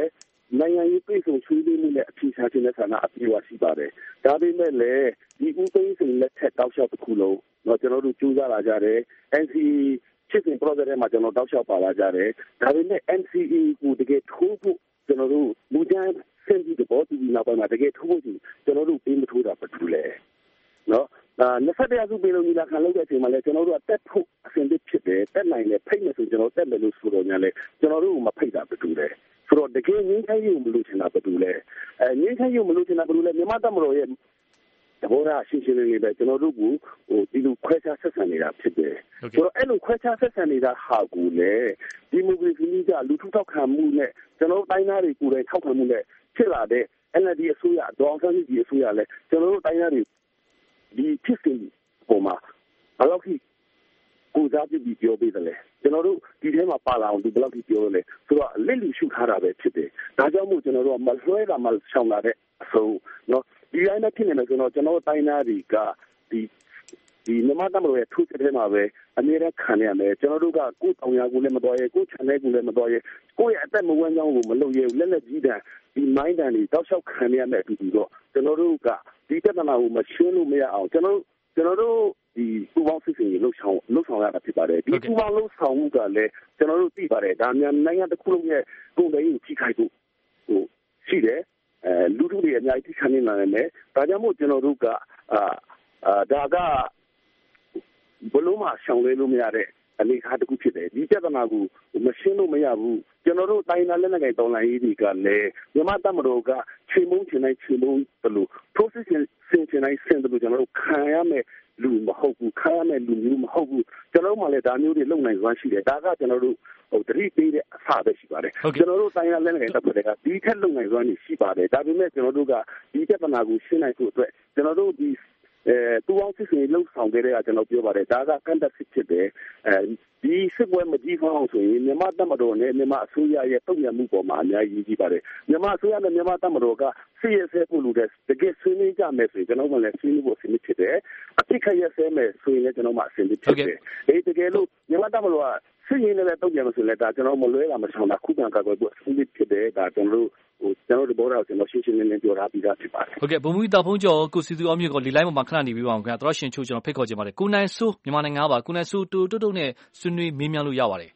နိုင်ငံရေးပြည်စုံဆွေးနွေးမှုနဲ့အဖြေရှာခြင်းနဲ့ဆန္ဒအပြည့်အဝရှိပါတယ်ဒါပေမဲ့လည်းဒီဦးသိန်းစိန်လက်ထက်တောက်လျှောက်တစ်ခုလုံးတော့ကျွန်တော်တို့ကြိုးစားလာကြတယ် NCA ဖြစ်စဉ် project ထဲမှာကျွန်တော်တောက်လျှောက်ပါလာကြတယ်ဒါပေမဲ့ NCA ကိုတကယ်ထိုးဖို့ကျွန်တော်တို့မူကြမ်းစင်ပြီးတော့ဒီနောက်ပိုင်းမှာတကယ်ထိုးဖို့ကျွန်တော်တို့ပေးမထိုးတာဘာလို့လဲနော်21ရာစုပြည်လုံးညီလာခံလုပ်တဲ့အချိန်မှာလည်းကျွန်တော်တို့ကတက်ဖို့အဆင်သင့်ဖြစ်တယ်တက်နိုင်တယ်ဖိတ်မယ်ဆိုကျွန်တော်တက်မယ်လို့ဆိုတော့ညာလဲကျွန်တော်တို့ကမဖိတ်တာဘာလို့လဲဆိုတော့တကယ်ငင်းချရေးမလို့ချင်တာဘာလို့လဲငင်းချရေးမလို့ချင်တာဘာလို့လဲမြန်မာတပ်မတော်ရဲ့သဘောထားရှင်းရှင်းလင်းလင်းပဲကျွန်တော်တို့ကဒီလိုခွဲခြားဆက်ဆံနေတာဖြစ်တယ်ဆိုတော့အဲ့လိုခွဲခြားဆက်ဆံနေတာဟာကိုလေဒီမိုကရေစီကလူထုထောက်ခံမှုနဲ့ကျွန်တော်တိုင်းသားတွေကိုယ်တိုင်ထောက်ခံမှုနဲ့ဖြစ်လာတဲ့ NLD အစိုးရဒေါ်အောင်ဆန်းစုကြည်အစိုးရလည်းကျွန်တော်တို့တိုင်းသားတွေဒီဖြစ်စဉ်ပေါ်မှာဘယ်လောက်ထိကိုစားပြုပြီးပြောပေးတယ်လဲကျွန်တော်တို့ဒီထဲမှာပါလာအောင်ဒီဘယ်လောက်ထိပြောလဲဆိုတော့လက်လူရှုထားတာပဲဖြစ်တယ်ဒါကြောင့်မို့ကျွန်တော်တို့ကမလွှဲတာမှရှောင်လာတဲ့အဆုံးเนาะဒီတိုင်းနဲ့ဖြစ်နေမယ်ဆိုတော့ကျွန်တော်တိုင်းသားတွေကဒီမြန်မာတပ်မတော်ရဲ့ထိုးစစ်ထဲမှာပဲအမြဲတမ်းခံရမယ်ကျွန်တော်တို့ကကိုယ်တောင်ရကိုလည်းမတော်ရဲကိုယ်ချန်တဲ့ကိုလည်းမတော်ရဲကိုယ့်ရဲ့အသက်မဝမ်းကြောင်းကိုမလုပ်ရဲဘူးလက်လက်ကြီးတန်ဒီမိုင်းတန်တွေတောက်လျှောက်ခံရမယ်အတူတူတော့ကျွန်တော်တို့ကဒီပြဿနာကိုမရှင်းလို့မရအောင်ကျွန်တော်တို့ဒီပူပေါင်းစစ်စင်ရေးလှုပ်ဆောင်ရတာဖြစ်ပါတယ်ဒီပူပေါင်းလှုပ်ဆောင်မှုကလည်းကျွန်တော်တို့သိပါတယ်ဒါမြန်နိုင်ငံတစ်ခုလုံးရဲ့ကုန်သွယ်ရေးကိုထိခိုက်ဖို့ရှိတယ်လူထုတွေအများကြီးခံနေနိုင်တယ်ဒါကြောင့်မို့ကျွန်တော်တို့ကဒါကဘလို့မှရှောင်လဲလို့မရတဲ့အနေအထားတစ်ခုဖြစ်တယ်ဒီပြဿနာကိုမရှင်းလို့မရဘူးကျွန်တော်တို့တိုင်းသားလက်နက်ကိုင်တော်လှန်ရေးတွေကလည်းမြန်မာတပ်မတော်ကချိန်မုန်းချင်တိုင်းချိန်မုန်းတယ်လို့ process ဆင်ချင်တိုင်းဆင်တယ်လို့ကျွန်တော်တို့ခံရမယ်လူမဟုတ်ဘူးခံရမယ်လူမျိုးမဟုတ်ဘူးကျွန်တော်တို့မှလည်းဒါမျိုးတွေလုပ်နိုင်စွမ်းရှိတယ်ဒါကကျွန်တော်တို့တတိပေးတဲ့အဆပဲရှိပါတယ်ကျွန်တော်တို့တိုင်းသားလက်နက်ကိုင်တပ်ဖွဲ့တွေကဒီထက်လုပ်နိုင်စွမ်းရှိပါတယ်ဒါပေမဲ့ကျွန်တော်တို့ကဒီပြဿနာကိုရှင်းနိုင်ဖို့အတွက်ကျွန်တော်တို့ဒီတူအောင်စစ်စစ်လှုပ်ဆောင်ခဲ့တဲ့ကကျွန်တော်ပြောပါတယ်ဒါကကန်တက်စစ်ဖြစ်တယ်ဒီစစ်ပွဲမကြီးခေါအောင်ဆိုရင်မြန်မာတပ်မတော်နဲ့မြန်မာအစိုးရရဲ့တုံ့ပြန်မှုပေါ်မှာအများကြီးကြီးပါတယ်မြန်မာအစိုးရနဲ့မြန်မာတပ်မတော်ကစစ်ရဲဆဲဖို့လို့တဲ့တကယ်ဆွေးနွေးကြမယ်ဆိုရင်ကျွန်တော်ကလည်းဆွေးနွေးဖို့အဆင်သင့်ဖြစ်တယ်အတိတ်ခရက်ဆဲမယ်ဆိုရင်လည်းကျွန်တော်မှအဆင်သင့်ဖြစ်တယ်တကယ်လို့မြန်မာတပ်မတော်ကစစ်ရေးနဲ့တုံ့ပြန်မယ်ဆိုရင်လည်းဒါကျွန်တော်မလွဲတာမဆောင်တာခုခံကာကွယ်ဖို့အဆင်သင့်ဖြစ်တယ်ဒါကျွန်တော်တို့ဘောတော့ကျွန်တော်ရှင်းရှင်းလင်းလင်းပြောထားပြီးသားဖြစ်ပါတယ်ဟုတ်ကဲ့ဗိုလ်မှူးတာဖုန်းကျော်ကိုစီသူအောင်မြင့်ကိုဒီလိုင်းပေါ်မှာခဏနေပြီးပါအောင်ခင်ဗျာတော်ရှင်ချိုးကျွန်တော်ဖိတ်ခေါ်ချင်ပါတယ်ကိုနိုင်စိုးမြန်မာနိုင်ငံကပါကိုနိုင်စိုးတူတုတ်နဲ့ဆွေးနွေးမေးမြန်းလို့ရပါတယ်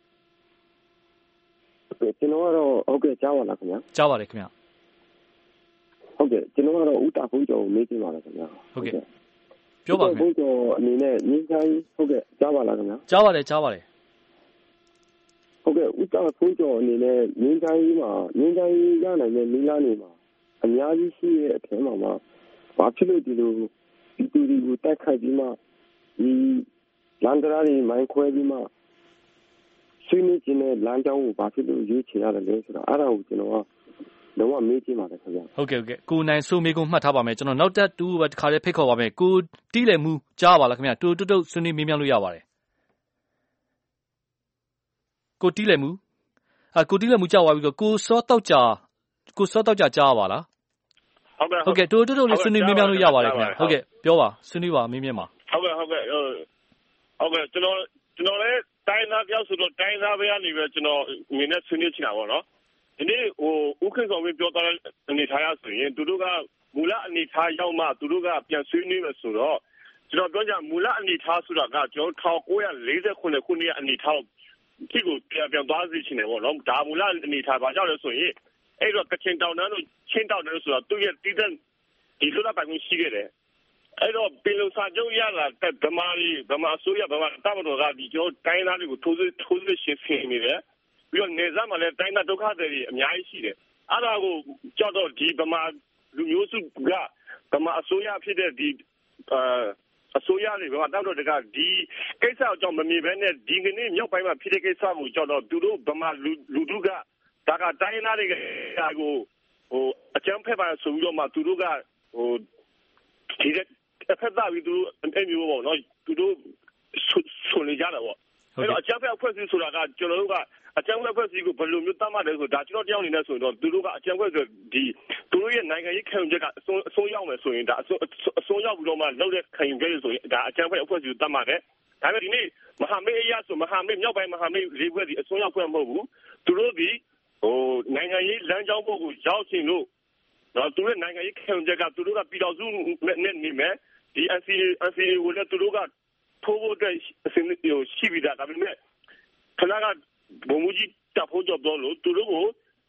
ဟုတ်ကဲ့ကျွန်တော်ကတော့ဟုတ်ကဲ့ကြားပါလားခင်ဗျာကြားပါတယ်ခင်ဗျာဟုတ်ကဲ့ကျွန်တော်ကတော့ဦးတာဖုန်းကျော်ကိုမေးကြည့်ပါလားခင်ဗျာဟုတ်ကဲ့ပြောပါခင်ဗျာဖုန်းကျော်အနေနဲ့ငင်းချိုင်းဟုတ်ကဲ့ကြားပါလားခင်ဗျာကြားပါတယ်ကြားပါတယ်ဟုတ်ကဲ့ဦးတာဖုန်းကျော်အနေနဲ့ငင်းချိုင်းမှာငင်းချိုင်းရနိုင်တဲ့မိလားနေမှာအများကြီးရှိတဲ့အထက်မှာဘာဖြစ်လို့ဒီလိုဒီတူဒီကိုတိုက်ခိုက်ပြီးမှဒီလန်ဒရာတွေမိုင်းခွဲပြီးမှဆွေးနွေးခြင်းနဲ့လမ်းကြောင်းကိုဘာဖြစ်လို့ရွေးချယ်ရတယ်လဲဆိုတော့အဲ့ဒါကိုကျွန်တော်ကလုံးဝမေးကြည့်ပါတယ်ခင်ဗျာဟုတ်ကဲ့ကိုနိုင်စိုးမေးခွန်းမှတ်ထားပါမယ်ကျွန်တော်နောက်တက်တူပဲတစ်ခါလေးဖိတ်ခေါ်ပါမယ်ကိုတီးလေမှုကြားပါလားခင်ဗျာတူတုတ်ဆွေးနွေးမေးမြန်းလို့ရပါတယ်ကိုတီးလေမှုကိုတီးလေမှုကြားသွားပြီဆိုကိုစောတောက်ကြကြားပါလားဟုတ်ကဲ့တူလေးဆွေးနွေးမေးမြန်းလို့ရပါတယ်ခင်ဗျာဟုတ်ကဲ့ပြောပါဆွေးနွေးပါမေးမြန်းပါဟုတ်ကဲ့ကျွန်တော်လည်းတိုင်းသားပြောဆိုတော့တိုင်းသားပဲကနေပဲကျွန်တော်ငင်းနဲ့ဆွေးနွေးချင်တာပေါ့နော်ဒီနေ့ဥက္ကဋ္ဌဆောင်ပြီးပြောတဲ့အနေထားရဆိုရင်သူတို့ကမူလအနေထားရောက်မှသူတို့ကပြန်ဆွေးနွေးမယ်ဆိုတော့ကျွန်တော်ပြောကြမူလအနေထားဆိုတာကကျွန်တော်1949ခုနှစ်အနေထားဒီကိုပြန်သွားစီချင်တယ်ပေါ့နော်ဒါမူလအနေထားဘာကြောင့်လဲဆိုရင်အဲ့တော့ကချင်တောင်တန်းတို့ချင်းတောင်တန်းတို့ဆိုတာသူ့ရဲ့တည်တဲ့ဒီလိုလာပိုင်ရှိခဲ့တယ်အဲ့တော့ပင်လုံစာချုပ်ရတာဗမာဆိုရဗမာတပ်မတော်ကဒီကျွန်တော်တိုင်းသားတွေကိုထိုးစစ်ရှင်းဆင်နေတယ်ပြီးတော့နေစားမှာလည်းတိုင်းသားဒုက္ခတွေအများကြီးရှိတယ်အဲ့ဒါကိုကြောက်တော့ဒီဗမာလူမျိုးစုကဗမာအစိုးရဖြစ်တဲ့ဒီအစိုးရတွေဗမာတပ်မတော်ကဒီကိစ္စအကြောင်းမမြင်ဘဲနဲ့ဒီကနေ့မြောက်ပိုင်းမှာဖြစ်တဲ့ကိစ္စကိုကြောက်တော့သူတို့ဗမာလူထုကဒါကတိုင်းသားတွေကကိုအကြမ်းဖက်ပါဆိုပြီးတော့မှသူတို့ကဒီတစ်ဖက်သားပြီးသူအဲ့မျိုးပေါ့နော်သူတို့ဆိုနေကြတာပေါ့အဲ့တော့အကြမ်းဖက်အဖွဲ့အစည်းဆိုတာကကျွန်တော်တို့ကအကြမ်းဖက်အဖွဲ့အစည်းကိုဘယ်လိုမျိုးသတ်မှတ်လဲဆိုဒါကျွန်တော်တယောက်အနေနဲ့ဆိုရင်တော့သူတို့ကအကြမ်းဖက်ဆိုဒီသူတို့ရဲ့နိုင်ငံရေးခံယူချက်ကအဆုံးရောက်မယ်ဆိုရင်ဒါအဆုံးရောက်ပြီးတော့မှလောက်တဲ့ခံယူချက်ဆိုရင်ဒါအကြမ်းဖက်အဖွဲ့အစည်းကိုသတ်မှတ်တယ်ဒါပေမဲ့ဒီနေ့မဟာမိတ်အရာဆိုမဟာမိတ်မြောက်ပိုင်းမဟာမိတ်၄ဘက်ဒီအဆုံးရောက်ဖွဲ့မဟုတ်ဘူးသူတို့ဒီနိုင်ငံရေးလမ်းကြောင်းပေါ်ကိုရောက်ချင်လို့သူတို့နိုင်ငံရေးခံယူချက်ကသူတို့ကပြည်တော်စုနဲ့နေမယ်ဒီ NCA ကိုလည်းသူတို့ကထိုးဖို့အတွက်အစဉ်ရှိပြီးသားဒါပေမဲ့ခဏကဘုံမူကြီးတပ်ဖို့ကြောပြောလို့သူတို့ကို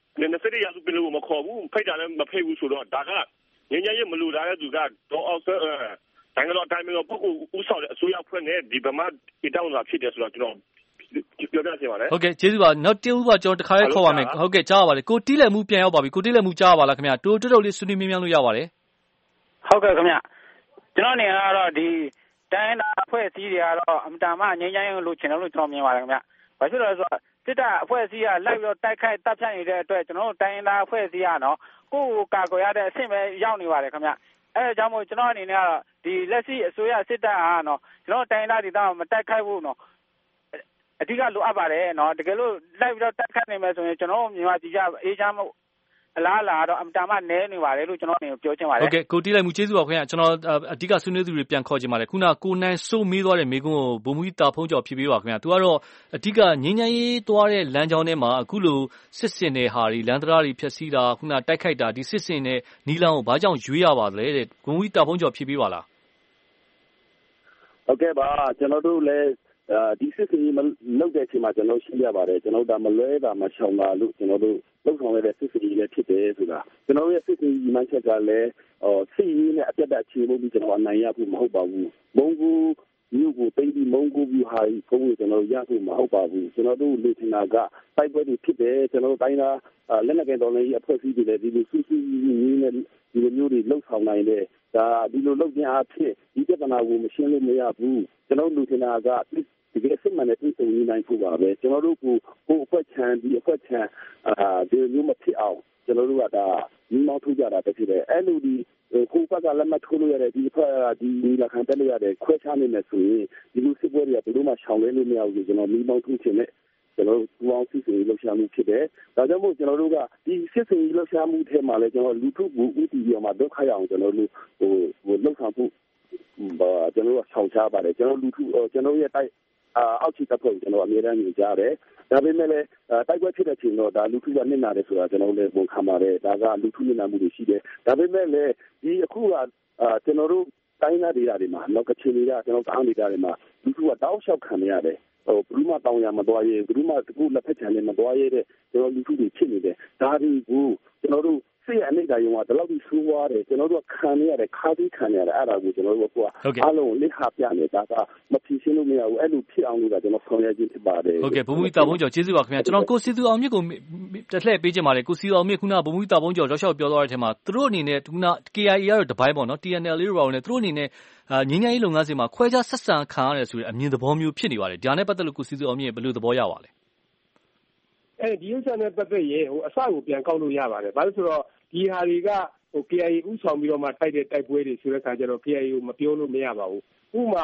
20ရာစုပြည်လို့မခေါ်ဘူးဖိတ်တာလည်းမဖိတ်ဘူးဆိုတော့ဒါကငင်းရမလို့တာတဲ့သူကတော့အောက်နိုင်ငံတော်တိုင်းမျိုးပုဂ္ဂိုလ်ဦးဆောင်တဲ့အစိုးရဖွဲ့နဲ့ဒီဗမာပြည်တောင်းတာဖြစ်တယ်ဆိုတော့ကျွန်တော်ပြောပြချင်ပါတယ်ဟုတ်ကဲ့ကျေးဇူးပါနောက်တစ်ဦးကကျွန်တော်တခါလေးခေါ်ပါမယ်ဟုတ်ကဲ့ကြားပါပါတယ်ကိုတီးလက်မှုပြန်ရောက်ပါပြီကိုတီးလက်မှုကြားပါလားခင်ဗျာတိုးတော်လေးဆွေးနွေးမြန်းလို့ရပါတယ်ဟုတ်ကဲ့ခင်ဗျကျွန်တော်နေကတော့ဒီတိုင်းအဖွဲ့အစည်းတွေကတော့အမတန်မှငြိမ်းချမ်းရေးလို့ချင်တယ်လို့ကျွန်တော်မြင်ပါတယ်ခင်ဗျဘာဖြစ်လို့လဲဆိုတော့စစ်တပ်အဖွဲ့အစည်းကလိုက်ပြီးတော့တိုက်ခိုက်တပ်ဖြတ်နေတဲ့အတွက်ကျွန်တော်တို့တိုင်းသားအဖွဲ့အစည်းကနော်ကိုယ့်ကိုကာကွယ်ရတဲ့အဆင့်ပဲရောက်နေပါတယ်ခင်ဗျအဲဒါကြောင့်မို့ကျွန်တော်အနေနဲ့ကတော့ဒီလက်ရှိအစိုးရစစ်တပ်ဟာနော်ကျွန်တော်တိုင်းသားဒေသမှာမတိုက်ခိုက်ဘူးနော်အဓိကလိုအပ်ပါတယ်နော်တကယ်လို့လိုက်ပြီးတော့တိုက်ခိုက်နေမယ်ဆိုရင်ကျွန်တော်မြန်မာပြည်ကအေးချမ်းမှုအလားလာတော့အမတမနဲနေပါတယ်လို့ကျွန်တော်အနေနဲ့ပြောချင်ပါတယ်ဟုတ်ကဲ့ကိုတီးလိုက်မှုကျေးဇူးပါခင်ဗျာကျွန်တော်အဓိကဆွေးနွေးသူတွေပြန်ခေါ်ချင်ပါတယ်ခုနကိုနိုင်စိုးမေးသွားတဲ့မိကုန်းကိုဘုံမူကြီးတာဖုံးကျော်ဖြေပေးပါခင်ဗျာသူကတော့အဓိကငင်းငင်းရေးသွားတဲ့လမ်းကြောင်းထဲမှာအခုလိုစစ်စင်တဲ့ဟာတွေလမ်းတရားတွေဖျက်ဆီးတာခုနတိုက်ခိုက်တာဒီစစ်စင်တဲ့နီလန်းကိုဘာကြောင့်ရွေးရပါသလဲတဲ့ဘုံမူကြီးတာဖုံးကျော်ဖြေပေးပါလားဟုတ်ကဲ့ပါကျွန်တော်တို့လည်းဒီစစ်စင်ရေးလုပ်တဲ့အချိန်မှာကျွန်တော်ရှင်းပြပါတယ်ကျွန်တော်ဒါမလွဲတာမရှောင်တာလို့ကျွန်တော်တို့လုပ်ဆောင်ရတဲ့စစ်စင်ရေးလည်းဖြစ်တယ်ဆိုတာကျွန်တော်ရဲ့စစ်စင်ရေးမှန်ချက်ကလည်းစစ်ရေးနဲ့အပြတ်အချေလို့ကျွန်တော်အနိုင်ရဖို့မဟုတ်ပါဘူးမုံကူမြို့ကိုတိတ်ပြီးမုံကူပြီးဟာဖုံးကိုကျွန်တော်ရဖို့မဟုတ်ပါဘူးကျွန်တော်တို့လူထင်တာကတိုက်ပွဲတွေဖြစ်တယ်ကျွန်တော်တို့တိုင်းသားလက်နက်ကိုင်တော်လှန်ရေးအဖွဲ့အစည်းတွေလည်းဒီလိုစုစုကြီးနဲ့ဒီလိုမျိုးတွေလှုပ်ဆောင်နိုင်တယ်ဒါဒီလိုလုပ်ခြင်းအဖြစ်ဒီပြဿနာကိုမရှင်းလို့မရဘူးကျွန်တော်လူထင်တာကဒီကစစ်မှန်တဲ့ပြည်သူတွေနိုင်ဖို့ပါပဲကျွန်တော်တို့ကိုအဖွဲ့ချမ်းဒီအဖွဲ့ချမ်းဒီမျိုးမဖြစ်အောင်ကျွန်တော်တို့ကဒါညီမောင်းထုတ်ကြတာတဖြစ်တယ်အဲ့လိုဒီကိုဘက်ကလက်မထိုးလို့ရတဲ့ဒီအဖွဲ့ဒီလက်ခံတက်လို့ရတဲ့ခွဲခြားနေမယ်ဆိုရင်ဒီလိုစစ်ပွဲတွေကဘယ်လိုမှရှောင်လဲလို့မရဘူးကျွန်တော်ညီမောင်းထုတ်ခြင်းနဲ့ကျွန်တော်ပူအောင်စစ်စေးလှုပ်ရှားမှုဖြစ်တယ်ဒါကြောင့်မို့ကျွန်တော်တို့ကဒီစစ်စေးလှုပ်ရှားမှုထဲမှာလည်းကျွန်တော်လူထုကိုဥတီပြီးမှဒုက္ခရအောင်ကျွန်တော်တို့လှုပ်ဆောင်မှုကျွန်တော်တို့ဆောင်ချပါတယ်ကျွန်တော်လူထုကျွန်တော်ရဲ့တိုက်အောက်ခြေတပ်ဖွဲ့ကျွန်တော်အမြဲတမ်းညွှန်ကြားတယ်ဒါပေမဲ့လည်းတိုက်ပွဲဖြစ်တဲ့ချိန်တော့ဒါလူထုကနစ်နာတယ်ဆိုတာကျွန်တော်လည်းဝန်ခံပါတယ်ဒါကလူထုနစ်နာမှုတွေရှိတယ်ဒါပေမဲ့လည်းဒီအခုကကျွန်တော်တို့တိုင်းသားဒေသတွေမှာနောက်ကချင်တွေကကျွန်တော်တောင်းဒေသတွေမှာလူထုကတောင်းလျှောက်ခံနေရတယ်ဘယ်သူမှတောင်းရမသွားရဲဘယ်သူမှတကူလက်ဖက်ချန်နဲ့မသွားရဲတဲ့ကျွန်တော်လူထုတွေဖြစ်နေတယ်ဒါတွေကိုကျွန်တော်တို့စိတ်အနိဒာယုံကဒီလောက်ပြီးဆိုးွားတယ်ကျွန်တော်တို့ခံရတဲ့ခါးပြီးခံရတဲ့အဲ့ဒါကိုကျွန်တော်တို့ကအားလုံးလက်ဟာပြနေတာကမဖြစ်ရှင်းလို့မရဘူးအဲ့လိုဖြစ်အောင်လို့ကျွန်တော်ဆောင်ရွက်ခြင်းဖြစ်ပါတယ်ဟုတ်ကဲ့ဘုံမူတာဘုံကျော်ကျေးဇူးပါခင်ဗျာကျွန်တော်ကိုစီသူအောင်မြင့်ကိုတက်လှည့်ပေးခြင်းပါတယ်ကိုစီသူအောင်မြင့်ခုနဘုံမူတာဘုံကျော်ရောက်လျှောက်ပြောသွားတဲ့အထက်မှာသူတို့အနေနဲ့ခုန KIA ကတော့တပိုင်းပေါ့နော် TNL လေးတွေပါလို့ねသူတို့အနေနဲ့ငင်းငင်းရေးလုပ်ငန်းစဉ်မှာခွဲခြားဆက်ဆံခံရတယ်ဆိုတဲ့အမြင်သဘောမျိုးဖြစ်နေပါတယ်ဒါနဲ့ပတ်သက်လို့ကိုစီသူအောင်မြင့်ဘယ်လိုသဘောရပါလဲဒီဥစ္စာနဲ့ပတ်သက်ရင်အစကိုပြန်ကောက်လို့ရပါတယ်ဘာလို့ဆိုတော့ဒီဟာတွေကKIA ဥဆောင်ပြီးတော့မှတိုက်တဲ့တိုက်ပွဲတွေဆိုတဲ့အခါကျတော့ KIA ကိုမပြောလို့မရပါဘူးဥပမာ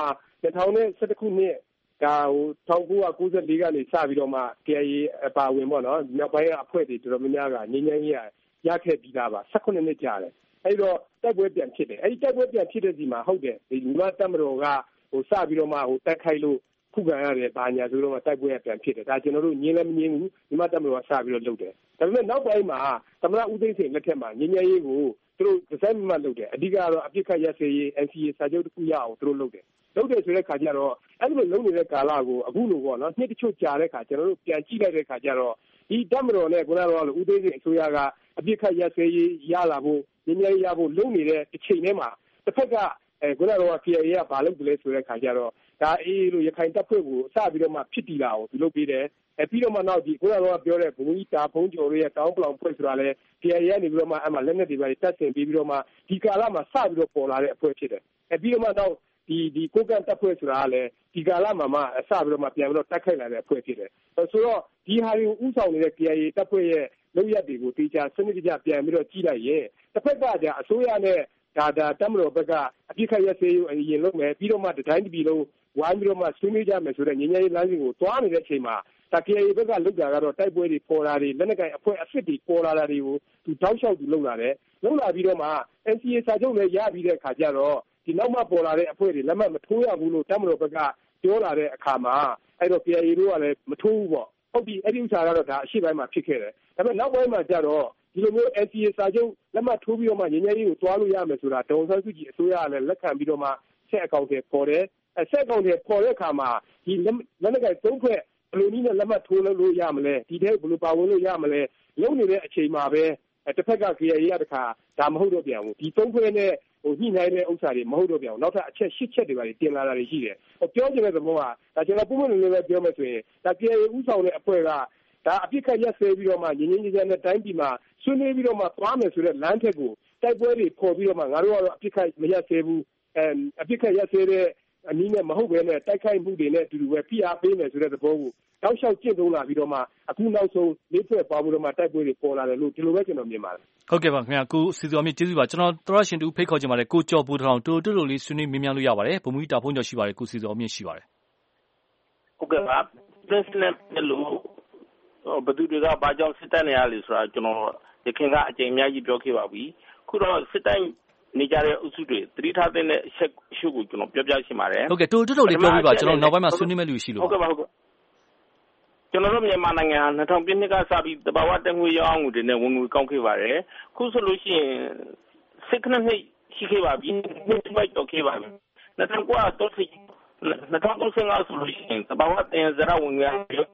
2011ခုနှစ်ဒါ1994ကနေစပြီးတော့မှ KIA အပါဝင်ပေါ့နော်မြောက်ပိုင်းအဖွဲ့တွေတော်တော်များများကငင်းငင်းကြီးရခဲ့ပြီးသားပါ18နှစ်ကြာတယ်အဲ့တော့တိုက်ပွဲပြန်ဖြစ်တယ်အဲ့ဒီတိုက်ပွဲပြန်ဖြစ်တဲ့ဒီမှာဟုတ်တယ်ဒီမြန်မာတပ်မတော်ကစပြီးတော့မှတိုက်ခိုက်လို့ခုခံရတယ်ဘာညာဆိုတော့မှတိုက်ပွဲပြန်ဖြစ်တယ်ဒါကျွန်တော်တို့ညင်းလည်းမညင်းဘူးမြန်မာတပ်မတော်ကစပြီးတော့လုပ်တယ်ဒါပေမဲ့နောက်ပိုင်းမှာသမ္မတဦးသိန်းစိန်လက်ထက်မှာငင်းငင်းရေးကိုသူတို့ဒီဇိုင်းမှလုပ်တယ်အဓိကတော့အပြစ်ခတ်ရစေရေး NCA စာချုပ်တစ်ခုရအောင်သူတို့လုပ်တယ်ဆိုတဲ့ခါကျတော့အဲ့လိုလုပ်နေတဲ့ကာလကိုအခုလိုပေါ့နော်နှစ်တချို့ကြာတဲ့ခါကျွန်တော်တို့ပြန်ကြည့်လိုက်တဲ့ခါကျတော့ဒီတပ်မတော်နဲ့ခုနကတော့ဦးသိန်းစိန်အစိုးရကအပြစ်ခတ်ရစေရေးရလာဖို့ငင်းငင်းရဖို့လုပ်နေတဲ့အချိန်ထဲမှာတစ်ဖက်ကခုနကတော့ KIA ကဘာလုပ်တယ်လဲဆိုတဲ့ခါကျတော့ဒါအေးလို့ရခိုင်တပ်ဖွဲ့ကိုစပြီးတော့မှဖြစ်တည်လာအောင်ဒီလုပ်ပေးတယ်ပြီးတော့မှနောက်ဒီခုနကတော့ပြောတဲ့ဘုံကြီးတာဖုံးကျော်ရဲ့တောင်းပလောင်ဖွဲ့ဆိုတာလဲ KIA ကနေပြီးတော့မှအမှလက်နက်တွေပဲတပ်ဆင်ပြီးတော့မှဒီကာလမှာစပြီးတော့ပေါ်လာတဲ့အဖွဲ့ဖြစ်တယ်ပြီးတော့မှနောက်ဒီကိုကန့်တပ်ဖွဲ့ဆိုတာကလည်းဒီကာလမှာမှစပြီးတော့မှပြန်ပြီးတော့တက်ခိုက်လာတဲ့အဖွဲ့ဖြစ်တယ်ဆိုတော့ဒီဟာတွေကိုဥဆောင်နေတဲ့ KIA တပ်ဖွဲ့ရဲ့လုပ်ရက်တွေကိုတေချာစနစ်တကျပြန်ပြီးတော့ကြည့်လိုက်ရင်တစ်ဖက်ကကြာအစိုးရနဲ့ဒါတပ်မတော်ဘက်ကအပြစ်ခတ်ရစေးအရင်လုပ်မယ်ပြီးတော့မှတိုင်းပြည်လုံးဝိုင်းပြီးတော့မှဆွေးနွေးကြမယ်ဆိုတဲ့ငြိမ်းချမ်းရေးလမ်းစဉ်ကိုတွားနေတဲ့အချိန်မှာKIA ဘက်ကလုပ်တာကတော့တိုက်ပွဲတွေပေါ်လာတယ်လက်နက်ကိုင်အဖွဲ့အစ်စ်တွေပေါ်လာတာတွေကိုသူတောက်လျှောက်သူလုပ်လာတယ်လုပ်လာပြီးတော့မှ NCA စာချုပ်လည်းရပြီးတဲ့အခါကျတော့ဒီနောက်မှပေါ်လာတဲ့အဖွဲ့တွေလက်မှတ်မထိုးရဘူးလို့တပ်မတော်ဘက်ကပြောလာတဲ့အခါမှာအဲ့တော့ KIA တို့ကလည်းမထိုးဘူးပေါ့ဟုတ်ပြီအဲ့ဒီဥစ္စာကတော့ဒါအရှိပိုင်းမှာဖြစ်ခဲ့တယ်ဒါပေမဲ့နောက်ပိုင်းမှာကျတော့ဒီလိုမျိုး NCA စာချုပ်လက်မှတ်ထိုးပြီးတော့မှငြိမ်းချမ်းရေးကိုတွားလို့ရမယ်ဆိုတာဒေါ်အောင်ဆန်းစုကြည်အစိုးရကလည်းလက်ခံပြီးတော့မှဆက်အကောင့်တွေပေါ်တယ်ဆက်အကောင့်တွေပေါ်တဲ့အခါမှာဒီလက်နက်ကိုင်သုံးဖွဲ့ဘယ်လိုနည်းနဲ့လက်မှတ်ထိုးလို့ရမလဲဒီတဲ့ဘယ်လိုပါဝင်လို့ရမလဲလုပ်နေတဲ့အချိန်မှာပဲတစ်ဖက်က KIA ရတခါဒါမဟုတ်တော့ပြန်ဘူးဒီသုံးဖွဲ့နဲ့ညှိနှိုင်းတဲ့ဥစ္စာတွေမဟုတ်တော့ပြန်ဘူးနောက်ထပ်အချက်၈ချက်တွေပါတင်လာတာတွေရှိတယ်ပြောချင်တဲ့သဘောကဒါကျွန်တော်ပုံမှန်လေးပဲပြောမယ်ဆိုရင်ဒါ KIA ဥဆောင်တဲ့အဖွဲ့ကဒါအပြစ်ခတ်ရက်စဲပြီးတော့မှငြင်းငြင်းကြမ်းနဲ့တိုင်းပြည်မှာဆွေးနွေးပြီးတော့မှသွားမယ်ဆိုတဲ့လမ်းထက်ကိုတိုက်ပွဲတွေပေါ်ပြီးတော့မှငါတို့ကတော့အပြစ်ခတ်မရက်စဲဘူးအပြစ်ခတ်ရက်စဲတဲ့အနည်းနဲ့မဟုတ်ဘဲနဲ့တိုက်ခိုက်မှုတွေနဲ့အတူတူပဲဖိအားပေးမယ်ဆိုတဲ့သဘောကိုတောက်လျှောက်ကျင့်သုံးလာပြီးတော့မှအခုနောက်ဆုံးလေးဖွဲ့ပေါင်းပြီးတော့မှတိုက်ပွဲတွေပေါ်လာတယ်လို့ဒီလိုပဲကျွန်တော်မြင်ပါတယ်ဟုတ်ကဲ့ပါခင်ဗျာကိုစီစောမြင့်ကျေးဇူးပါကျွန်တော်သောရရှင်တူဖိတ်ခေါ်ချင်ပါတယ်ကိုကျော်ပူထောင်တိုတိုလေးဆွေးနွေးမြင်များလို့ရပါတယ်ဗိုလ်မှူးကြီးတာဖုန်းကျော်ရှိပါတယ်ကိုစီစောမြင့်ရှိပါတယ်ဟုတ်ကဲ့ပါpresident လို့ဘသူတွေကဘာကြောင့်စစ်တပ်နေရလဲဆိုတာကျွန်တော်ရခင်ကအကြိမ်အများကြီးပြောခဲ့ပါပြီခုတော့စစ်တပ်နေကြတဲ့အုပ်စုတွေသတိထားတဲ့အချက်ရှုပ်ကိုကျွန်တော်ပြောပြရှင်းပါတယ်ဟုတ်ကဲ့တိုတိုလေးပြောပြပါကျွန်တော်နောက်ပိုင်းမှာဆွေးနွေးမဲ့လူရှိလို့ဟုတ်ကဲ့ပါဟုတ်ကဲ့ကျွန်တော်တို့မြန်မာနိုင်ငံ2000ပြည့်နှစ်ကစပြီးတဘာဝတက်ငွေရောင်းငွေတွေနဲ့ဝင်ငွေကောင်းခဲ့ပါတယ်ခုဆိုလို့ရှိရင်စစ်ခဏနှစ်ရှိခဲ့ပါပြီနှစ်ပိုက်တော့ခဲ့ပါပြီ2035ဆိုလို့ရှိရင်တဘာဝတင်ဇရာဝင်ငွေ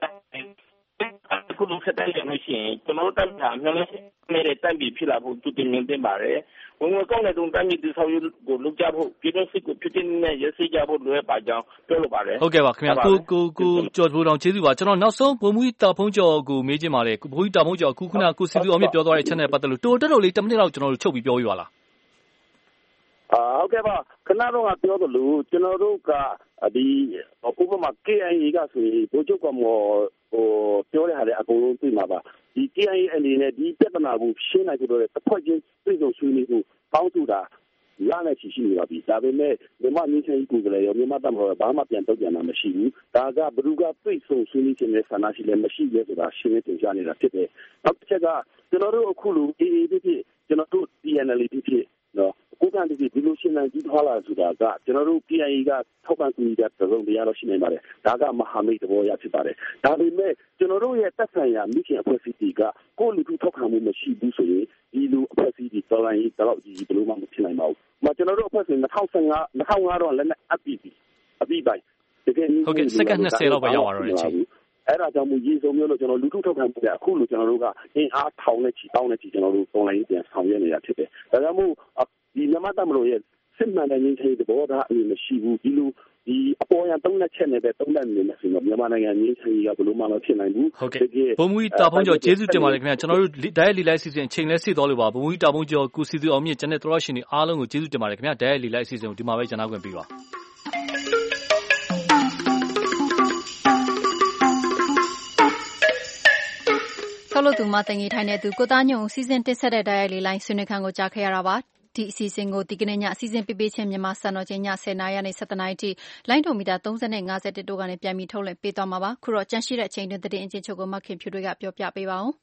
ခုလိုဆက်တဲ့လို့ရှိရင်ကျွန်တော်တို့တက်တာမျှော်လင့်နေတဲ့တက်ပြီးဖြစ်လာဖို့သူတင်မြင်တင်ပါတယ်ဝင်ငွေကောင်းတဲ့တုန်းတက်ပြီးဒီဆောက်ရကိုလုပ်ကြဖို့ပြည်တွင်းစစ်ကိုဖြစ်တဲ့ရစေကြဖို့လွယ်ပါကြောင်းပြောလိုပါတယ်ဟုတ်ကဲ့ပါခင်ဗျာကိုကျော်ပူထောင်ကျေးဇူးပါကျွန်တော်နောက်ဆုံးဗိုလ်မှူးကြီးတာဖုန်းကျော်ကိုမေးချင်ပါတယ်ဗိုလ်မှူးကြီးတာဖုန်းကျော်အခုခုနကိုစီသူအောင်မြင့်ပြောသွားတဲ့ချက်နဲ့ပတ်သက်လို့တိုတိုလေး10မိနစ်လောက်ကျွန်တော်တို့ချုပ်ပြီးပြောပြပါလားဟုတ်ကဲ့ပါခဏတော့ပြောသလိုကျွန်တော်တို့ကဒီဥပမာ KIA ကဆိုရင်ဘိုးချုပ်ကမော်ပြောရတဲ့အကုန်လုံးသိမှာပါဒီ KIA အနေနဲ့ဒီပြဿနာကိုရှင်းနိုင်ကြတော့တစ်ဖွဲ့ချင်းပြည်စုံဆွေးနွေးဖို့ပေါင်းစုတာရနိုင်ရှိနေပါပြီဒါပေမဲ့မြန်မာ民生ကိုယ်ကလေးရောမြန်မာတပ်မတော်ဘာမှပြန်တော့ပြန်တာမရှိဘူးဒါကဘယ်သူကပြည်စုံဆွေးနွေးခြင်းနဲ့ဆန္ဒရှိလဲမရှိရဲဆိုတာရှင်းနေတင်ပြနေတာဖြစ်တယ်နောက်တစ်ချက်ကကျွန်တော်တို့အခုလို AA ဖြစ်ကျွန်တော်တို့ PNL ဖြစ်နော်ကိုကန်ဒီလိုရှင်းနိုင်ပြီးထားလာဆိုတာကကျွန်တော်တို့ PIA ကထောက်ပံ့ကူညီတဲ့သုံးတရားတော့ရှိနေပါတယ်ဒါကမဟာမိတ်သဘောရဖြစ်ပါတယ်ဒါပေမဲ့ကျွန်တော်တို့ရဲ့တပ်ဆိုင်ရာမိခင်အဖွဲ့အစည်းတွေကကိုယ်လူထုထောက်ခံမှုမရှိဘူးဆိုရင်ဒီလိုအဖွဲ့အစည်းတွေတော်လိုင်းတော့ဒီဘယ်လိုမှမဖြစ်နိုင်ပါဘူးကျွန်တော်တို့အဖွဲ့အစည်း2005တော့လည်းအပြီးပိုင်းတကယ်ဟုတ်ကဲ့စက္ကန့်20လောက်ပဲရောက်သွားတော့တယ်အဲ့ဒါကြောင့်မို့ရေစုံမျိုးလို့ကျွန်တော်လူထုထောက်ခံမှုကအခုလိုကျွန်တော်တို့ကအင်အားထောင်နဲ့ချီတောင်းနဲ့ချီကျွန်တော်တို့ပုံလိုင်းပြန်ဆောင်ရွက်နေတာဖြစ်တယ်ဒါကြောင့်မို့ဒီမြန်မာတပ်မတော်ရဲ့စစ်မှန်တဲ့ငြိမ်းချမ်းရေးသဘောထားအမြင်မရှိဘူးဒီလိုဒီအပေါ်ရသုံးလက်ချက်နဲ့ပဲသုံးလက်နေနေဆိုတော့မြန်မာနိုင်ငံငြိမ်းချမ်းရေးကဘယ်လိုမှမဖြစ်နိုင်ဘူးဟုတ်ကဲ့ဘုံမူကြီးတာဖုန်းကျော်ကျေးဇူးတင်ပါတယ်ခင်ဗျာကျွန်တော်တို့ဓာတ်ရိုက်လီလိုက်အစီအစဉ်ချိန်လဲစေတော်လို့ပါဘုံမူကြီးတာဖုန်းကျော်ကုစီသူအောင်မြင့်ကျန်တဲ့သောရရှင်တွေအားလုံးကိုကျေးဇူးတင်ပါတယ်ခင်ဗျာဓာတ်ရိုက်လီလိုက်အစီအစဉ်ကိုဒီမှာပဲကျွန်တော်ခွင့်ပေးပါဆောက်လုပ်သူမတင်ကြီးထိုင်တဲ့သူကိုသားညုံစီစဉ်တင်ဆက်တဲ့ဓာတ်ရိုက်လေးလိုင်းဆွေးနွေးခန်းကိုကြားခဲ့ရတာပါဒီအစီအစဉ်ကိုဒီကနေ့ညအစီအစဉ်ပြပေးခြင်းမြန်မာစံတော်ချိန်ည10:00နာရီကနေ17:00နာရီထိလိုင်းဒိုမီတာ30နဲ့51တို့ကနေပြန်ပြီးထုတ်လွှင့်ပေးသွားမှာပါခုတော့ကြန့်ရှိတဲ့အချိန်တွင်သတင်းအချင်းချုပ်ကိုမခင်ဖြူတွေကပြောပြပေးပါဦး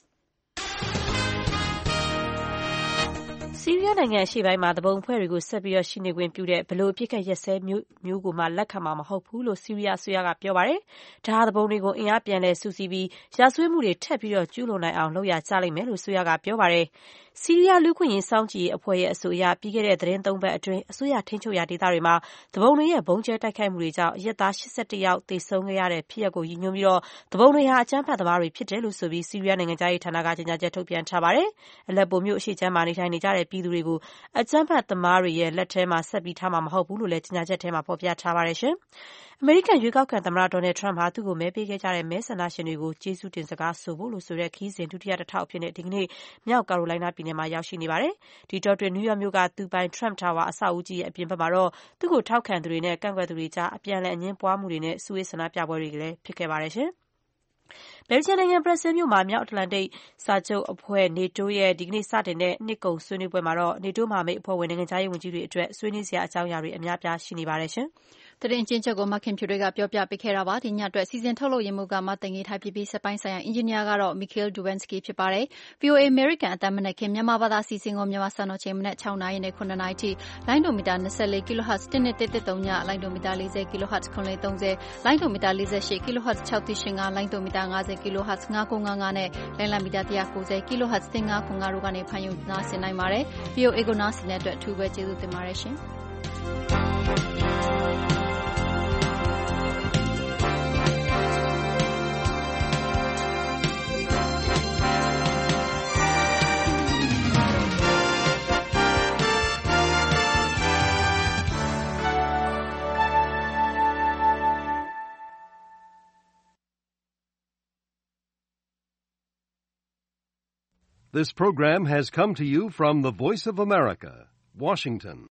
ဆီးရီးယားနိုင်ငံအရှေ့ပိုင်းမှာတဘုံအဖွဲ့တွေကိုဆက်ပြီးရှိနေခွင့်ပြုတဲ့ဘလို့အပြစ်ခတ်ရက်စဲမျိုးကိုမှလက်ခံမှာမဟုတ်ဘူးလို့ဆီးရီးယားအစိုးရကပြောပါတယ်။ဒါဟာတဘုံတွေကိုအင်အားပြန်လဲစုစည်းပြီးရာဇဝတ်မှုတွေထပ်ပြီးကျူးလွန်နိုင်အောင်လုပ်ရကြလိမ့်မယ်လို့အစိုးရကပြောပါတယ်။ဆီးရီးယားလူ့ခွင့်ရေးစောင့်ကြည့်ရေးအဖွဲ့ရဲ့အဆိုအရပြီးခဲ့တဲ့သတင်း3ပတ်အတွင်းအစိုးရထိန်းချုပ်ရာဒေသတွေမှာတဘုံတွေရဲ့ဘုံကျဲတိုက်ခိုက်မှုတွေကြောင့်အရက်သား81ယောက်သေဆုံးခဲ့ရတဲ့ဖြစ်ရပ်ကိုရည်ညွှန်းပြီးတဘုံတွေဟာအကြမ်းဖက်သမားတွေဖြစ်တယ်လို့ဆိုပြီးဆီးရီးယားနိုင်ငံသားရေးဌာနကကြေညာချက်ထုတ်ပြန်ထားပါတယ်။အလက်ပိုမြို့အရှေ့ချမ်းမှာနေထိုင်နေကြတဲ့ပြည်သူတွေကိုအကြမ်းဖက်သမားတွေရဲ့လက်ထဲမှာဆက်ပြီးထားမှာမဟုတ်ဘူးလို့လည်းကြေညာချက်ထဲမှာဖော်ပြထားပါတယ်ရှင်။အမေရိကန်ရွေးကောက်ခံသမ္မတဒေါ်နယ်ထရမ့်ဟာသူ့ကိုမဲပေးခဲ့ကြတဲ့မဲဆန္ဒရှင်တွေကိုကျေးဇူးတင်စကားဆိုဖို့လို့ဆိုတဲ့ခရီးစဉ်ဒုတိယတစ်ထောက်အဖြစ်ဒီကနေ့မြောက်ကာရိုလိုင်းနားပြည်နယ်မှာရောက်ရှိနေပါတယ်။ဒီတော့တွင်နယူးယောက်မြို့ကသူပိုင် Trump Tower အဆောက်အဦကြီးရဲ့အပြင်ဘက်မှာတော့သူ့ကိုထောက်ခံသူတွေနဲ့ကန့်ကွက်သူတွေကြားအပြန်အလှန်အငြင်းပွားမှုတွေနဲ့စုဝေးဆန္ဒပြပွဲတွေလည်းဖြစ်ခဲ့ပါတယ်ရှင်။ဘယ်လ်ဂျီယံနိုင်ငံဘရက်ဆဲမြို့မှာမြောက်အတ္တလန်တိတ်စာချုပ်အဖွဲ့ NATO ရဲ့ဒီကနေ့စတင်တဲ့နှစ်ကုန်ဆွေးနွေးပွဲမှာတော့ NATO မဟာမိတ်အဖွဲ့ဝင်နိုင်ငံခြားရေးဝန်ကြီးတွေအတွက်ဆွေးနွေးစရာအကြောင်းအရာတွေအများပြားရှိနေပါတယ်ရှင်။သတင်းချင်းချုပ်ကိုမခင်ဖြူတွေကပြောပြပေးခဲ့တာပါဒီညအတွက်စီစဉ်ထုတ်လုပ်ရမှုကမတင်ကြီးထိုက်ပြီးစပိုင်းဆိုင်ရာအင်ဂျင်နီယာကတော့ Mikhail Dubinsky ဖြစ်ပါတယ် VOA American အတမ်းမနဲ့ခင်မြန်မာဘာသာစီစဉ်ကိုမြန်မာစံတော်ချိန်မနဲ့6နာရီနဲ့9နာရီထိလိုင်းဒိုမီတာ24 kHz 1.133ညလိုင်းဒိုမီတာ40 kHz 930လိုင်းဒိုမီတာ48 kHz 6.85လိုင်းဒိုမီတာ50 kHz 5955နဲ့လိုင်းလံမီတာ190 kHz 1505တို့ကနေဖန်ယူနားဆင်နိုင်ပါတယ် VOA ကိုနားဆင်တဲ့အတွက်အထူးပဲကျေးဇူးတင်ပါတယ်ရှင် This program has come to you from the Voice of America, Washington.